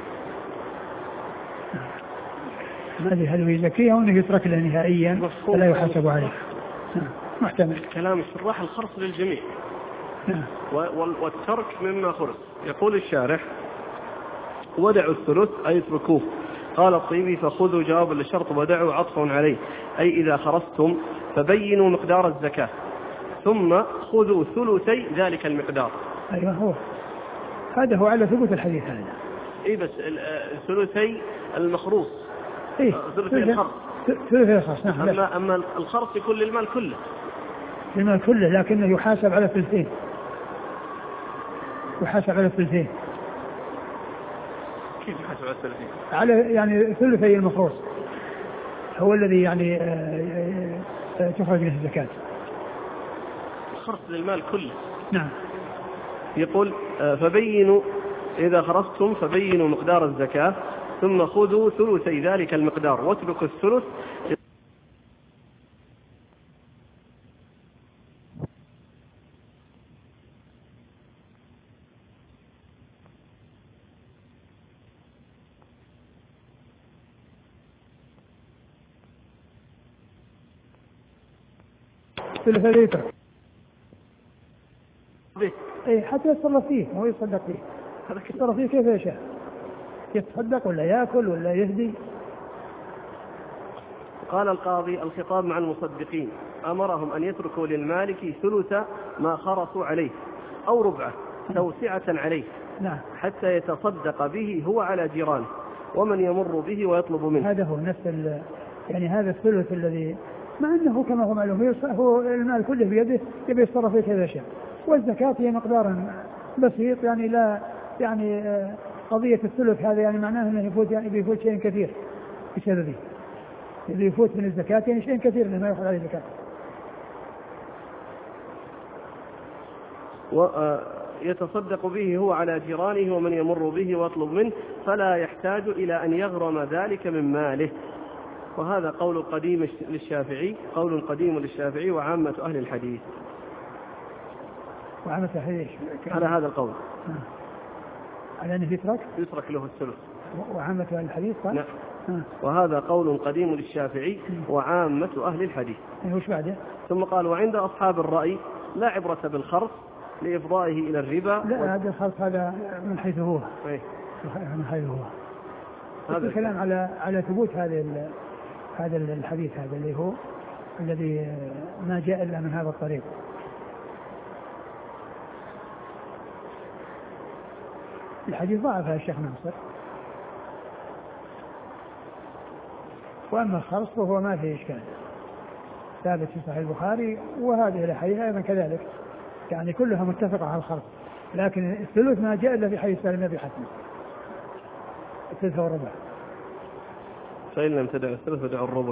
ما أدري هل هو يزكيه أو أنه يترك له نهائيا ولا يحاسب عليه. محتمل. كلام الشراح الخرص للجميع والترك مما خرص. يقول الشارح ودعوا الثلث أي اتركوه. قال الطيبي فخذوا جواب للشرط ودعوا عطف عليه، أي إذا خرصتم فبينوا مقدار الزكاة ثم خذوا ثلثي ذلك المقدار. أيوة هو هذا هو على ثبوت الحديث هذا. إيه بس ثلثي المخروص، إيه ثلثي الخرص، ثلثي الخرص. نعم. أما أما الخرص يكون للمال كله، المال كله، لكنه يحاسب على ثلثين، يحاسب على ثلثين. كيف يحاسب على الثلثين؟ على يعني ثلثي المخروص هو الذي يعني تخرج منه الزكاة. الخرص للمال كله. نعم. يقول فبينوا إذا خرجتم فبينوا مقدار الزكاة ثم خذوا ثلثي ذلك المقدار واتركوا الثلث. ثلث ليتر اي حتى يتصرف فيه، هو يتصدق فيه، هذا يتصرف فيه كيف يشاء، يتصدق ولا ياكل ولا يهدي. قال القاضي الخطاب مع المصدقين، امرهم ان يتركوا للمالك ثلث ما خرصوا عليه او ربعه توسعة عليه. نعم. حتى يتصدق به هو على جيرانه ومن يمر به ويطلب منه. هذا هو نفس يعني هذا الثلث الذي مع انه كما هو معلوم هو المال كله بيده يبي يتصرف فيه كذا شيء، والزكاة هي مقدار بسيط، يعني لا يعني قضية الثلث هذا يعني معناه انه يفوت يعني بيفوت شيء كثير بسببه، اللي يفوت من الزكاة يعني شيء كثير انه ما يأخذ عليه الزكاة. ويتصدق به هو على جيرانه ومن يمر به ويطلب منه فلا يحتاج إلى أن يغرم ذلك من ماله. وهذا قول قديم للشافعي، قول قديم للشافعي وعامة أهل الحديث. وعامة الحديث على هذا القول، على أنه يترك يترك له الثلث. وعامة أهل الحديث قال. نعم. وهذا قول قديم للشافعي وعامة أهل الحديث. وش بعده؟ ثم قال وعند أصحاب الرأي لا عبرة بالخرص لإفضائه إلى الربا. لا هذا الخرص هذا من حيث هو. إيه؟ من حيث هو. هذا الكلام على على ثبوت هذا هذا الحديث هذا اللي هو الذي ما جاء إلا من هذا الطريق. الحديث ضعفه الشيخ ناصر، وأما الخرص فهو ما فيه إشكال، ثابت في صحيح البخاري، وهذه الأحاديث أيضا كذلك، يعني كلها متفقة على الخرص، لكن الثلث ما جاء إلا في حديث سالم بن حتم، الثلث والربع، فإن لم تدع الثلث فدع الربع.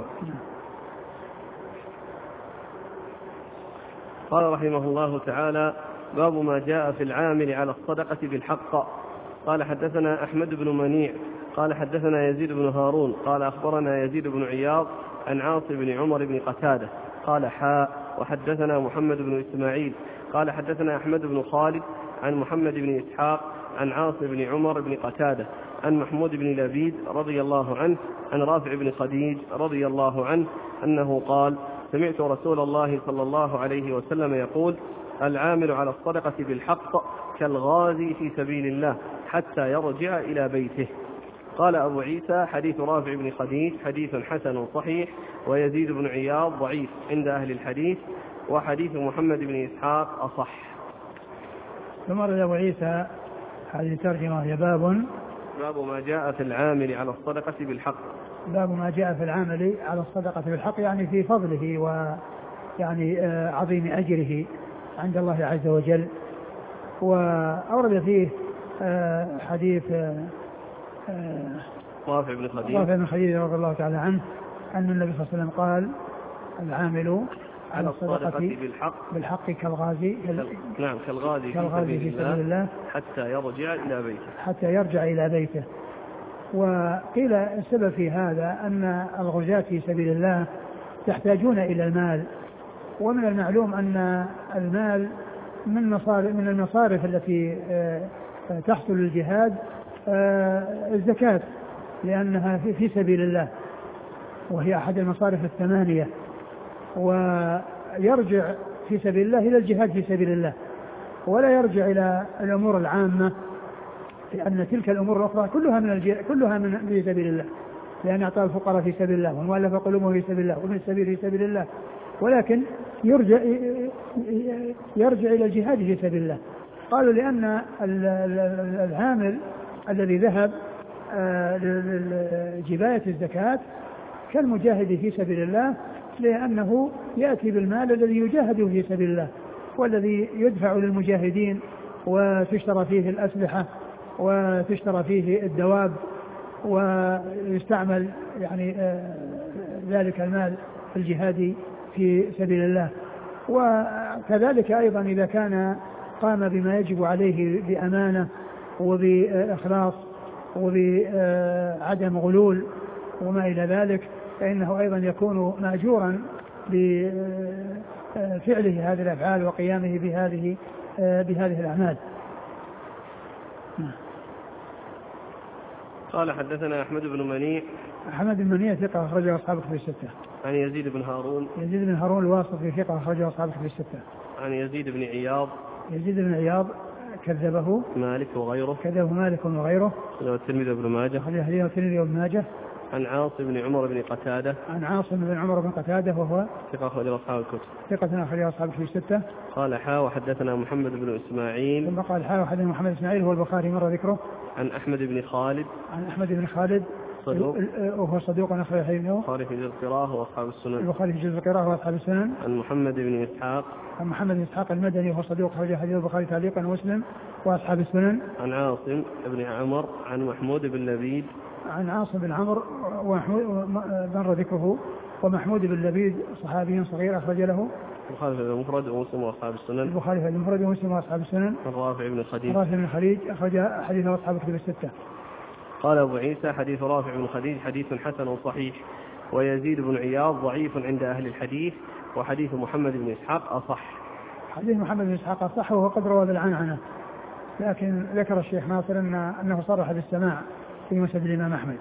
قال رحمه الله تعالى: باب ما جاء في العامل على الصدقة بالحق. قال حدثنا أحمد بن منيع قال حدثنا يزيد بن هارون قال أخبرنا يزيد بن عياض عن عاصم بن عمر بن قتادة قال حاء وحدثنا محمد بن إسماعيل قال حدثنا أحمد بن خالد عن محمد بن إسحاق عن عاصم بن عمر بن قتادة عن محمود بن لبيد رضي الله عنه عن رافع بن خديج رضي الله عنه أنه قال: سمعت رسول الله صلى الله عليه وسلم يقول: العامل على الصدقة بالحق كالغازي في سبيل الله حتى يرجع إلى بيته. قال أبو عيسى: حديث رافع بن خديج حديث حسن صحيح، ويزيد بن عياض ضعيف عند أهل الحديث، وحديث محمد بن إسحاق أصح. ثم رد أبو عيسى هذه ترجمة هي باب باب ما جاء في العامل على الصدقة بالحق. باب ما جاء في العامل على الصدقة بالحق، يعني في فضله ويعني عظيم أجره عند الله عز وجل. وأورد فيه حديث رافع بن خديج رافع بن خديج رضي الله تعالى عنه أن النبي صلى الله عليه وسلم قال: العامل على الصدقة بالحق بالحق كالغازي نعم كالغازي كالغازي في سبيل الله حتى يرجع إلى بيته حتى يرجع إلى بيته. وقيل السبب في هذا أن الغزاة في سبيل الله يحتاجون إلى المال، ومن المعلوم أن المال من مصارف من المصارف التي تحصل للجهاد الزكاة، لأنها في سبيل الله وهي أحد المصارف الثمانية، ويرجع في سبيل الله إلى الجهاد في سبيل الله، ولا يرجع إلى الأمور العامة، لأن تلك الأمور الأخرى كلها من الجهاد كلها من في سبيل الله، لأن أعطاء الفقراء في سبيل الله، والمؤلف قلوبهم في سبيل الله، ومن السبيل في سبيل الله، ولكن يرجع يرجع إلى الجهاد في سبيل الله. قالوا لأن العامل الذي ذهب لجباية الزكاة كالمجاهد في سبيل الله، لأنه يأتي بالمال الذي يجاهد في سبيل الله، والذي يدفع للمجاهدين وتشترى فيه الأسلحة وتشترى فيه الدواب ويستعمل يعني ذلك المال في الجهاد في سبيل الله. وكذلك أيضا إذا كان قام بما يجب عليه بأمانة وبإخلاص وبعدم غلول وما إلى ذلك، فإنه أيضا يكون مأجورا بفعله هذه الأفعال وقيامه بهذه بهذه الأعمال. قال حدثنا أحمد بن منيع أحمد بن منيع ثقة أخرجه أصحاب الكتب الستة. عن يزيد بن هارون يزيد بن هارون الواسطي ثقة أخرجه أصحاب الكتب الستة. عن يزيد بن عياض يزيد بن عياض كذبه مالك وغيره كذبه مالك وغيره والترمذي وابن ماجه خليه الترمذي وابن ماجه. عن عاصم بن عمر بن قتادة عن عاصم بن عمر بن قتادة وهو ثقة أخرجه أصحاب الكتب ثقة أخرجه أصحاب الكتب الستة. قال حا وحدثنا محمد بن إسماعيل ثم قال حا وحدثنا محمد بن إسماعيل هو البخاري مر ذكره. عن أحمد بن خالد عن أحمد بن خالد صدوق وهو صدوق أخرج حديثه البخاري في جزء القراءة وأصحاب السنن البخاري في جزء القراءة وأصحاب السنن. عن محمد بن إسحاق عن محمد بن إسحاق المدني وهو صدوق أخرج حديث البخاري تعليقا ومسلم وأصحاب السنن. عن عاصم بن عمر عن محمود بن لبيد عن عاصم بن عمرو ومحمود مر ذكره ومحمود بن لبيد صحابي صغير أخرج له البخاري في المفرد ومسلم وأصحاب السنن. البخاري في المفرد ومسلم وأصحاب السنن. رافع بن خديج رافع بن خديج أخرج حديثه أصحاب الكتب الستة. قال أبو عيسى حديث رافع بن خديج حديث حسن صحيح، ويزيد بن عياض ضعيف عند أهل الحديث، وحديث محمد بن إسحاق أصح. حديث محمد بن إسحاق أصح وهو قد روى بالعنعنة، لكن ذكر الشيخ ناصر إن أنه صرح بالسماع في مسند الإمام أحمد.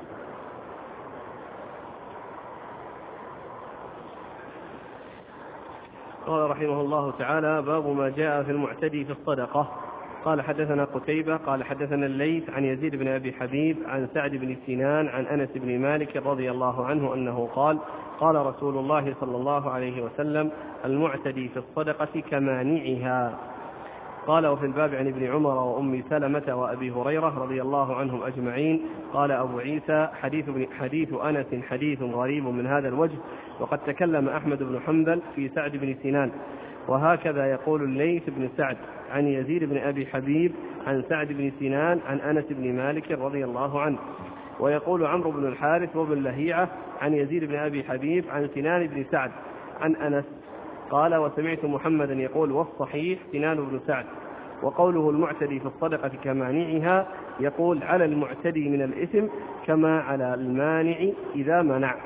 قال رحمه الله تعالى: باب ما جاء في المعتدي في الصدقة. قال حدثنا قتيبة قال حدثنا الليث عن يزيد بن أبي حبيب عن سعد بن سنان عن أنس بن مالك رضي الله عنه أنه قال قال رسول الله صلى الله عليه وسلم المعتدي في الصدقة كمانعها. قال وفي الباب عن ابن عمر وأم سلمة وأبي هريرة رضي الله عنهم أجمعين. قال أبو عيسى حديث, حديث أنس حديث غريب من هذا الوجه، وقد تكلم أحمد بن حنبل في سعد بن سنان، وهكذا يقول الليث بن سعد عن يزيد بن أبي حبيب عن سعد بن سنان عن أنس بن مالك رضي الله عنه. ويقول عمرو بن الحارث وابن لهيعة عن يزيد بن أبي حبيب عن سنان بن سعد عن أنس. قال وسمعت محمدا يقول والصحيح سنان بن سعد. وقوله المعتدي في الصدقة كمانعها يقول على المعتدي من الإثم كما على المانع إذا منع.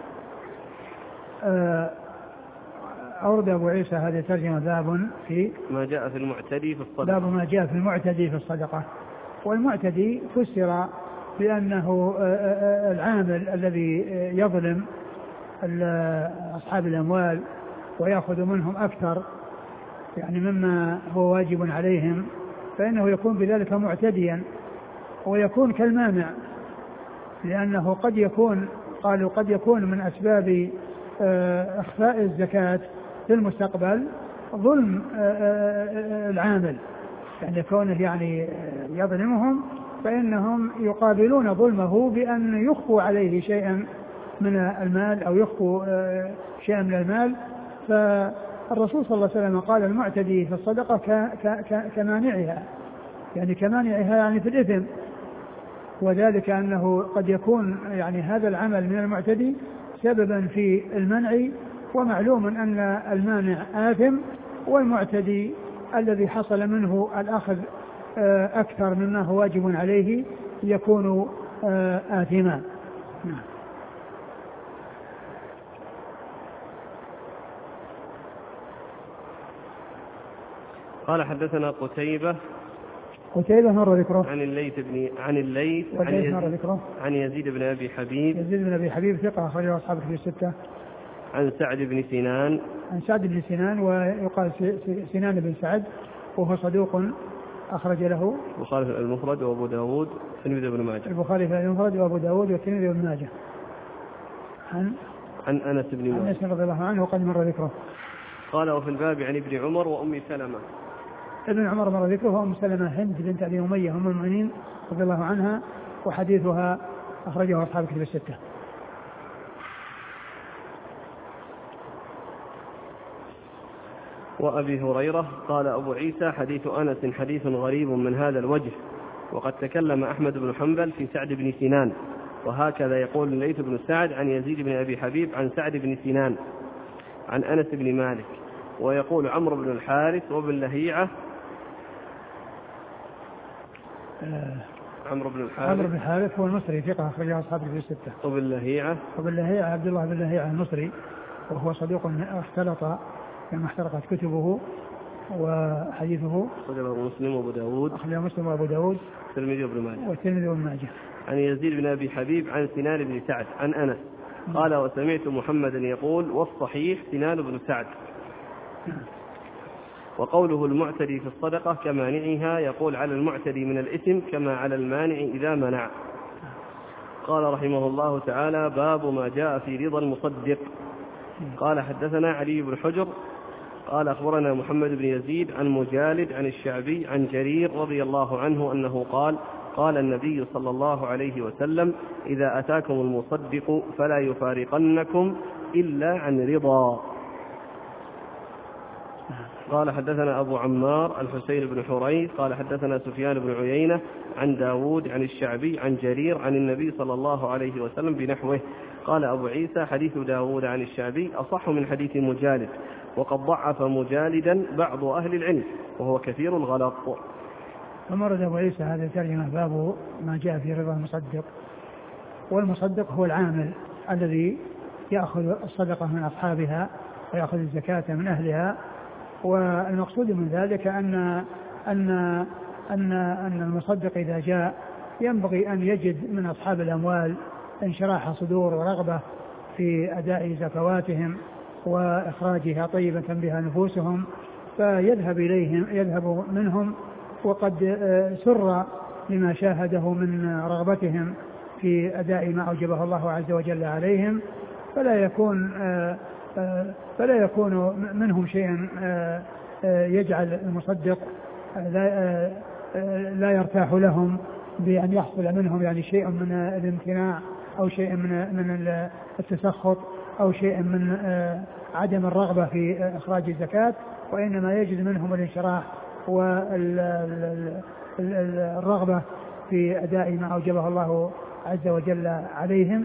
أورد أبو عيسى هذه ترجمة باب في ما جاء في المعتدي في الصدقة. باب ما جاء في المعتدي في الصدقة. والمعتدي فسر بأنه العامل الذي يظلم أصحاب الأموال ويأخذ منهم أكثر يعني مما هو واجب عليهم، فإنه يكون بذلك معتديا ويكون كالمانع، لأنه قد يكون قالوا قد يكون من أسباب إخفاء الزكاة في المستقبل ظلم العامل، يعني كونه يعني يظلمهم فإنهم يقابلون ظلمه بأن يخفوا عليه شيئا من المال أو يخفوا شيئا من المال. فالرسول صلى الله عليه وسلم قال المعتدي في الصدقة كمانعها، يعني كمانعها يعني في الإثم، وذلك أنه قد يكون يعني هذا العمل من المعتدي سببا في المنع، ومعلوم أن المانع آثم والمعتدي الذي حصل منه الأخذ أكثر مما هو واجب عليه يكون آثما. قال حدثنا قتيبة قتيبة مر ذكره عن الليث بن عن الليث عن يزيد, عن يزيد بن أبي حبيب يزيد بن أبي حبيب ثقة أخرجه أصحابه في الستة. عن سعد بن سنان عن سعد بن سنان ويقال سنان بن سعد وهو صدوق أخرج له البخاري في المفرد وأبو داود والترمذي بن ماجه. البخاري في المفرد وأبو داود والترمذي بن ماجه. عن عن أنس بن مالك أنس رضي الله عنه وقد مر ذكره. قال وفي الباب عن ابن عمر وأم سلمة. ابن عمر مر ذكره وأم سلمة هند بنت أبي أمية أم المؤمنين رضي الله عنها، وحديثها أخرجه أصحاب الكتب الستة. وأبي هريرة قال أبو عيسى حديث أنس حديث غريب من هذا الوجه، وقد تكلم أحمد بن حنبل في سعد بن سنان، وهكذا يقول الليث بن سعد عن يزيد بن أبي حبيب عن سعد بن سنان عن أنس بن مالك. ويقول عمرو بن الحارث وابن لهيعة آه عمرو بن الحارث عمرو بن الحارث هو المصري ثقة أخرجه أصحاب الكتب الستة. وابن لهيعة وابن لهيعة عبد الله بن لهيعة المصري وهو صديق اختلط كما احترقت كتبه، وحديثه أخرجه مسلم وأبو داود أخرجه مسلم وأبو داود والترمذي وابن ماجه والترمذي وابن ماجه. عن يزيد بن أبي حبيب عن سنان بن سعد عن أنس قال وسمعت محمدا يقول والصحيح سنان بن سعد. وقوله المعتدي في الصدقة كمانعها يقول على المعتدي من الإثم كما على المانع إذا منع. قال رحمه الله تعالى باب ما جاء في رضا المصدق. قال حدثنا علي بن حجر قال أخبرنا محمد بن يزيد عن مجالد عن الشعبي عن جرير رضي الله عنه أنه قال قال النبي صلى الله عليه وسلم إذا أتاكم المصدق فلا يفارقنكم إلا عن رضا. قال حدثنا أبو عمار الحسين بن حريث قال حدثنا سفيان بن عيينة عن داود عن الشعبي عن جرير عن النبي صلى الله عليه وسلم بنحوه. قال أبو عيسى حديث داود عن الشعبي أصح من حديث مجالد، وقد ضعف مجالدا بعض أهل العلم وهو كثير الغلط. ومرد أبو عيسى هذا الترجمة باب ما جاء في رضا المصدق. والمصدق هو العامل الذي يأخذ الصدقة من أصحابها ويأخذ الزكاة من أهلها. والمقصود من ذلك أن أن أن أن المصدق إذا جاء ينبغي أن يجد من أصحاب الأموال انشراح صدور ورغبة في أداء زكواتهم وإخراجها طيبة بها نفوسهم، فيذهب إليهم يذهب منهم وقد سر لما شاهده من رغبتهم في أداء ما أوجبه الله عز وجل عليهم، فلا يكون فلا يكون منهم شيء يجعل المصدق لا لا يرتاح لهم بأن يحصل منهم يعني شيء من الامتناع أو شيء من من التسخط أو شيء من عدم الرغبة في إخراج الزكاة، وإنما يجد منهم الانشراح والرغبة في أداء ما أوجبه الله عز وجل عليهم.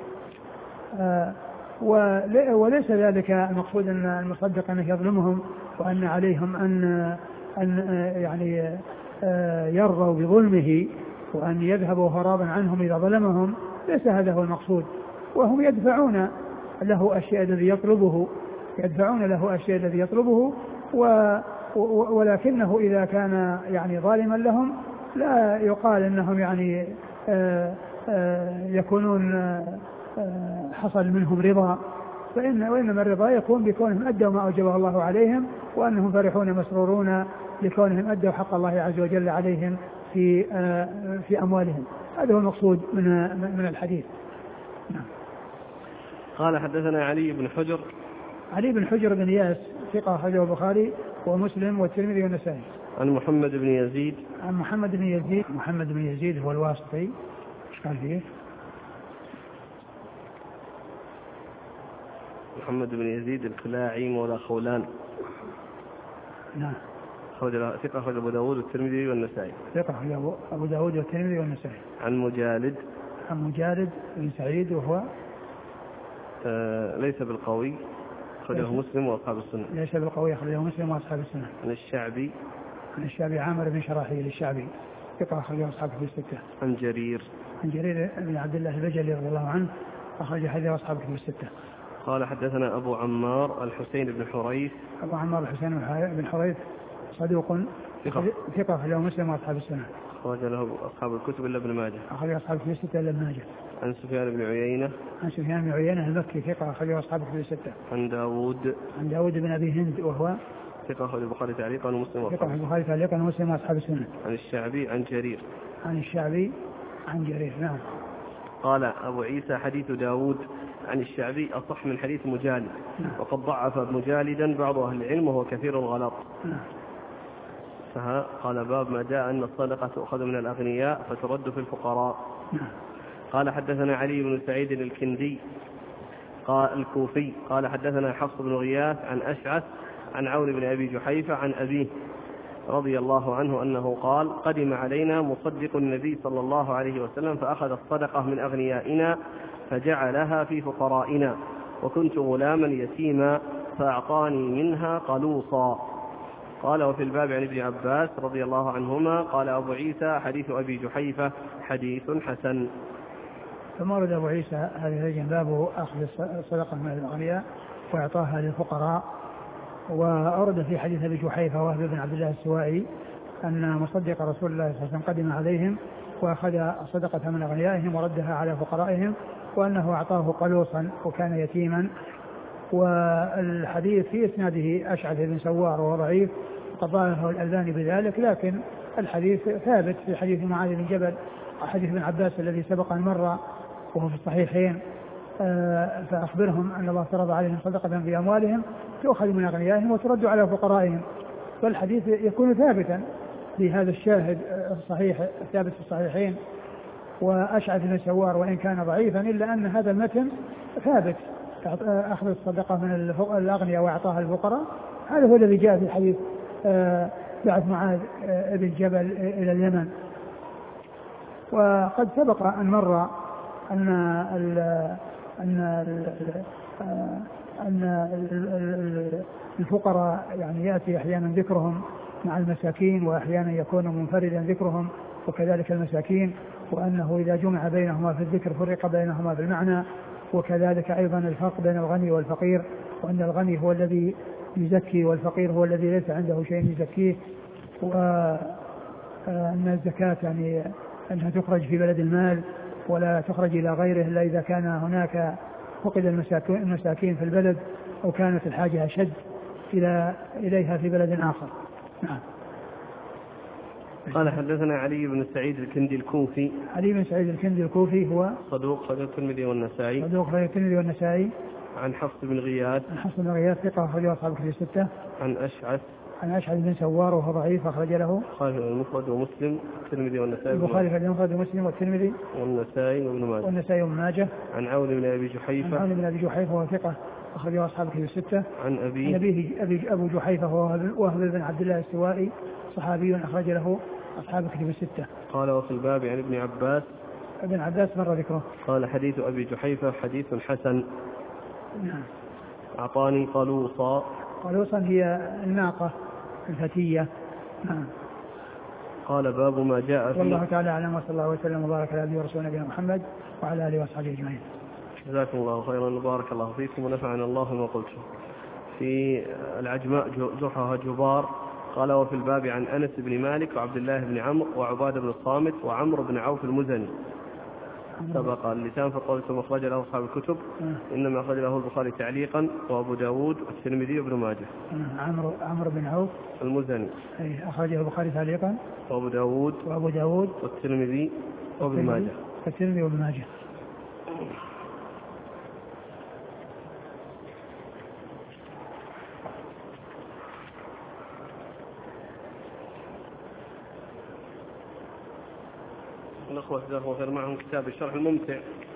وليس ذلك المقصود أن المصدق أنه يظلمهم وأن عليهم أن أن يعني يرضوا بظلمه وأن يذهبوا هرابا عنهم إذا ظلمهم، ليس هذا هو المقصود. وهم يدفعون له أشياء الذي يطلبه يدفعون له أشياء الذي يطلبه و ولكنه إذا كان يعني ظالما لهم لا يقال أنهم يعني آآ آآ يكونون آآ حصل منهم رضا، فإن وإنما الرضا يكون بكونهم أدوا ما أوجبه الله عليهم، وأنهم فرحون مسرورون لكونهم أدوا حق الله عز وجل عليهم في في أموالهم. هذا هو المقصود من من الحديث. نعم. قال حدثنا علي بن حجر. علي بن حجر بن إياس ثقة أخرجه البخاري ومسلم والترمذي والنسائي. عن محمد بن يزيد. عن محمد بن يزيد محمد بن يزيد هو الواسطي. ايش قال فيه؟ محمد بن يزيد الكلاعي مولى خولان. نعم. ثقة أخرج أبو داود والترمذي والنسائي. ثقة أخرج أبو داود والترمذي والنسائي. عن مجالد. عن مجالد بن سعيد وهو آه ليس بالقوي، أخرجه مسلم وأصحاب السنة. ليس بالقوي، أخرجه مسلم وأصحاب السنة. عن الشعبي. عن الشعبي عامر بن شراحيل الشعبي ثقة أخرجه أصحاب الكتب الستة. عن جرير. عن جرير بن عبد الله البجلي رضي الله عنه أخرج حديث أصحاب الكتب الستة. قال حدثنا أبو عمار الحسين بن حريث. أبو عمار الحسين بن حريث صدوق ثقة أخرجه مسلم وأصحاب السنة. أخرج له أصحاب الكتب إلا ابن ماجه. أخرج أصحاب الكتب الستة إلا ابن ماجه. عن سفيان بن عيينة. عن سفيان بن عيينة المكي ثقة أخرجه أصحاب الكتب الستة. عن داود. عن داود بن أبي هند وهو ثقة أخرج البخاري تعليقا ومسلم ثقة أخرج البخاري تعليقا ومسلم وأصحاب السنة. عن الشعبي عن جرير. عن الشعبي عن جرير. نعم. قال أبو عيسى حديث داود عن الشعبي أصح من حديث مجالد. نعم. وقد ضعف مجالدا بعض أهل العلم وهو كثير الغلط. نعم. فها قال باب ما جاء أن الصدقة تؤخذ من الأغنياء فترد في الفقراء. نعم. قال حدثنا علي بن سعيد الكندي قال الكوفي قال حدثنا حفص بن غياث عن أشعث عن عون بن أبي جحيفة عن أبيه رضي الله عنه أنه قال قدم علينا مصدق النبي صلى الله عليه وسلم فأخذ الصدقة من أغنيائنا فجعلها في فقرائنا، وكنت غلاما يتيما فأعطاني منها قلوصا. قال وفي الباب عن ابن عباس رضي الله عنهما قال أبو عيسى حديث أبي جحيفة حديث حسن. ثم ورد أبو عيسى هذه الرجل باب أخذ الصدقة من الأغنياء وإعطاها للفقراء. وأورد في حديث أبي جحيفة وهب بن عبد الله السوائي أن مصدق رسول الله صلى الله عليه وسلم قدم عليهم وأخذ الصدقة من أغنيائهم وردها على فقرائهم، وأنه أعطاه قلوصا وكان يتيما. والحديث في إسناده أشعث بن سوار وهو ضعيف وقد ضعفه الألباني بذلك، لكن الحديث ثابت في حديث معاذ بن جبل وحديث ابن عباس الذي سبق أن مر وهو في الصحيحين. فأخبرهم أن الله فرض عليهم صدقة في أموالهم تؤخذ من أغنيائهم وترد على فقرائهم، والحديث يكون ثابتا بهذا الشاهد الصحيح الثابت في الصحيحين. وأشعث بن سوار وإن كان ضعيفا إلا أن هذا المتن ثابت، أخذ الصدقة من الأغنياء وإعطاها الفقراء، هذا هو الذي جاء في الحديث بعث معاذ بن جبل إلى اليمن. وقد سبق أن مر أن ال أن ال أن الفقراء يعني يأتي أحيانا ذكرهم مع المساكين وأحيانا يكون منفردا ذكرهم وكذلك المساكين، وأنه إذا جمع بينهما في الذكر فرق بينهما في المعنى، وكذلك أيضا الفرق بين الغني والفقير، وأن الغني هو الذي يزكي والفقير هو الذي ليس عنده شيء يزكيه، وأن الزكاة يعني أنها تخرج في بلد المال ولا تخرج إلى غيره إلا إذا كان هناك فقد المساكين في البلد أو كانت الحاجة أشد إلى إليها في بلد آخر. نعم. قال حدثنا علي بن سعيد الكندي الكوفي. علي بن سعيد الكندي الكوفي هو صدوق خرج الترمذي والنسائي. صدوق خرج الترمذي والنسائي. عن حفص بن غياث. عن حفص بن غياث ثقة أخرج له أصحاب الكتب الستة. عن أشعث. عن أشعث بن سوار وهو ضعيف أخرج له البخاري المفرد ومسلم والترمذي والنسائي. البخاري المفرد ومسلم والترمذي والنسائي وابن ماجه. والنسائي وابن ماجه. عن عون بن أبي جحيفة. عن عون بن أبي جحيفة وهو ثقة أخرج له أصحاب الكتب الستة. عن أبي. عن أبيه أبي أبو جحيفة وهو وهب بن عبد الله السوائي صحابي أخرج له أصحاب الكتب الستة. قال وفي الباب عن ابن عباس. ابن عباس مر ذكره. قال حديث أبي جحيفة حديث حسن. نعم. أعطاني قلوصا. قلوصا هي الناقة الفتية. نعم. قال باب ما جاء في. والله تعالى أعلم وصلى الله وسلم وبارك على نبينا ورسولنا نبينا محمد وعلى آله وصحبه أجمعين. جزاكم الله خيرا وبارك الله فيكم ونفعنا الله ما قلتم. في العجماء جحها جبار. قال وفي الباب عن أنس بن مالك وعبد الله بن عمرو وعبادة بن الصامت وعمرو بن عوف المزني. سبق اللسان فقلتم أخرج له أصحاب الكتب. إنما أخرج له البخاري تعليقا وأبو داود والترمذي وابن ماجه. عمرو عمرو بن عوف المزني أخرجه البخاري تعليقا وأبو داود وأبو داود والترمذي وابن ماجه. والترمذي وابن ماجه. الأخوة جزاهم الله خير معهم كتاب الشرح الممتع.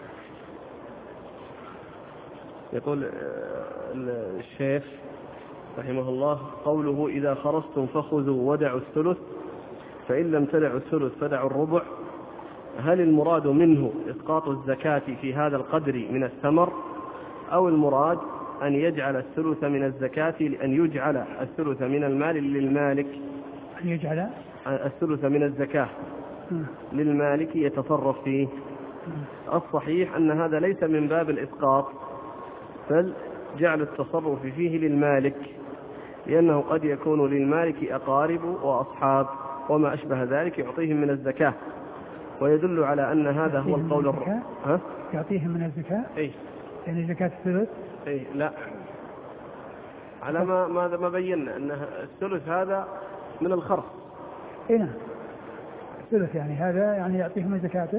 يقول الشيخ رحمه الله قوله إذا خرجتم فخذوا ودعوا الثلث فإن لم تدعوا الثلث فدعوا الربع. هل المراد منه إسقاط الزكاة في هذا القدر من الثمر أو المراد أن يجعل الثلث من الزكاة أن يجعل الثلث من المال للمالك أن يجعل الثلث من الزكاة للمالك يتصرف فيه؟ الصحيح أن هذا ليس من باب الإسقاط بل جعل التصرف فيه للمالك لأنه قد يكون للمالك أقارب وأصحاب وما أشبه ذلك يعطيهم من الزكاة ويدل على أن هذا هو القول الرابع. ها؟ يعطيهم من الزكاة؟ أي يعني زكاة الثلث؟ أي لا على ما ماذا ما بينا أن الثلث هذا من الخرص. إيه نعم الثلث يعني هذا يعني يعطيهم من زكاته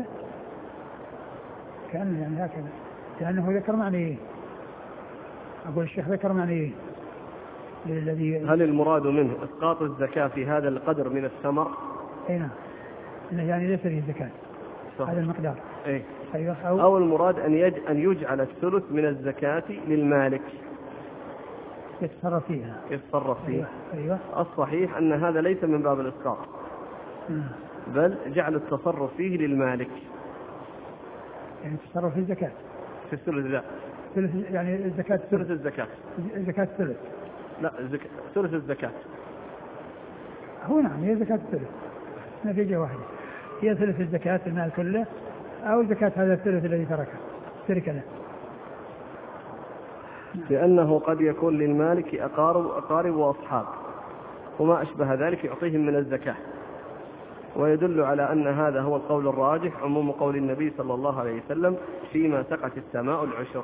كأنه يعني هكذا لأنه ذكر معنى إيه؟ أقول الشيخ ذكر معنى إيه؟ الذي هل المراد منه إسقاط الزكاة في هذا القدر من الثمر؟ أي نعم يعني ليس فيه زكاة هذا المقدار. أي. أيوة. أو, أو المراد أن, يج... أن يجعل الثلث من الزكاة للمالك يتصرف فيها يتصرف فيها. أيوة. أيوة. الصحيح أن هذا ليس من باب الإسقاط بل جعل التصرف فيه للمالك يعني التصرف في الزكاة في الثلث. لا ثلث يعني الزكاة ثلث الزكاة زكاة الثلث. لا زك... ثلث الزكاة هو نعم هي زكاة الثلث نتيجة واحدة هي ثلث الزكاة المال كله أو زكاة هذا الثلث الذي تركه ترك له لأنه قد يكون للمالك أقارب, أقارب وأصحاب وما أشبه ذلك يعطيهم من الزكاة ويدل على أن هذا هو القول الراجح عموم قول النبي صلى الله عليه وسلم فيما سقت السماء العشر.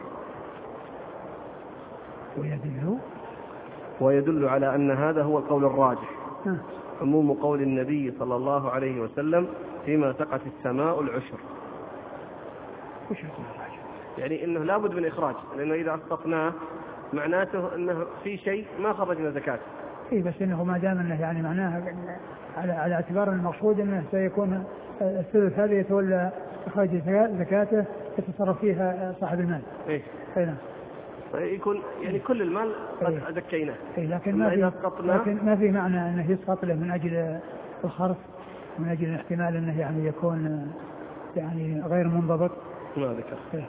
ويدل ويدل على أن هذا هو القول الراجح ها. عموم قول النبي صلى الله عليه وسلم فيما سقت السماء العشر. وش يقول الراجح؟ يعني إنه لابد من إخراج لأنه إذا أسقطناه معناته أنه في شيء ما خرجنا زكاة. إيه بس إنه ما دام إنه يعني معناها على على اعتبار المقصود إنه سيكون الثلث هذا يتولى إخراج زكاته يتصرف فيها صاحب المال. إيه. أينا. يكون يعني كل المال قد إيه. زكيناه. إيه لكن ما في لكن ما في معنى إنه يسقط له من أجل الخرص من أجل الاحتمال إنه يعني يكون يعني غير منضبط. ما ذكر. إيه.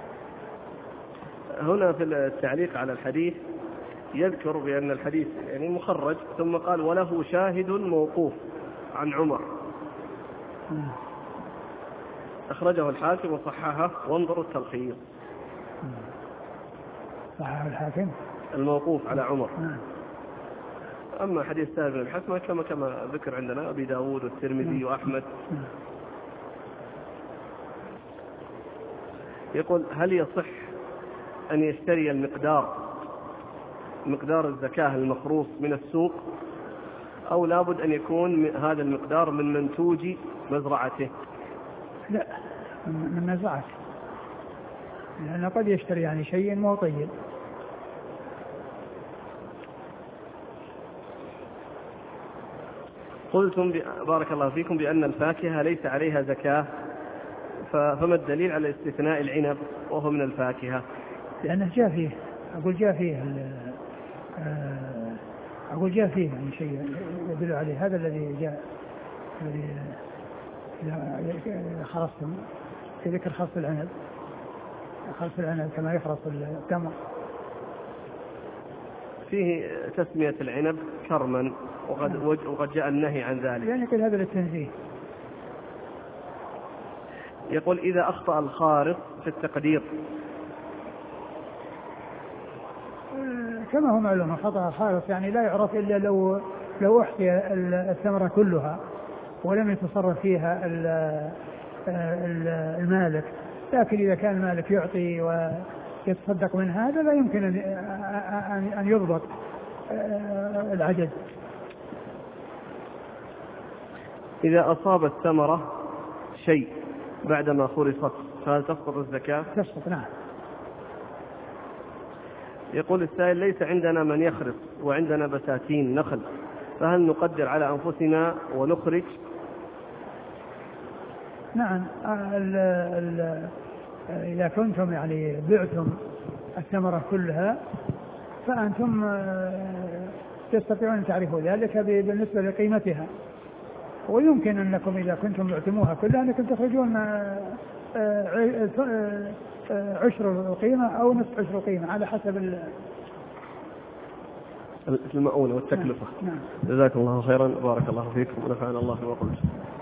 هنا في التعليق على الحديث يذكر بأن الحديث يعني مخرج ثم قال وله شاهد موقوف عن عمر أخرجه الحاكم وصححه وانظروا التلخيص. صححه الحاكم الموقوف على عمر. أما حديث سهل بن الحسمة كما كما ذكر عندنا أبي داود والترمذي وأحمد. يقول هل يصح أن يشتري المقدار مقدار الزكاة المخروص من السوق أو لابد أن يكون هذا المقدار من منتوج مزرعته؟ لا، من مزرعته، لأنه قد يشتري يعني شيء مو طيب. قلتم بارك الله فيكم بأن الفاكهة ليس عليها زكاة، فما الدليل على استثناء العنب وهو من الفاكهة؟ لأنه جاء فيه، أقول جاء فيه أقول جاء فيه يعني شيء يدل عليه، هذا الذي جاء الذي خرصتم في ذكر خرص العنب، خرص العنب كما يخرص التمر. فيه تسمية العنب كرما، وقد, وقد جاء النهي عن ذلك، يعني كل هذا للتنزيه. يقول إذا أخطأ الخارص في التقدير، كما هو معلوم خطأ الخارص يعني لا يعرف إلا لو لو أحصي الثمرة كلها ولم يتصرف فيها المالك، لكن إذا كان المالك يعطي ويتصدق من هذا لا يمكن أن يضبط العدد. إذا أصاب الثمرة شيء بعدما خرصت فهل تسقط الزكاة؟ تسقط، نعم. يقول السائل ليس عندنا من يخرص وعندنا بساتين نخل، فهل نقدر على أنفسنا ونخرج؟ نعم، ال ال إذا كنتم يعني بعتم الثمرة كلها فأنتم تستطيعون أن تعرفوا ذلك بالنسبة لقيمتها، ويمكن أنكم إذا كنتم بعتموها كلها أنكم تخرجون عشر القيمة أو نصف عشر القيمة على حسب المؤونة والتكلفة. نعم. جزاكم الله خيرا، بارك الله فيكم ونفعنا الله بما قلت.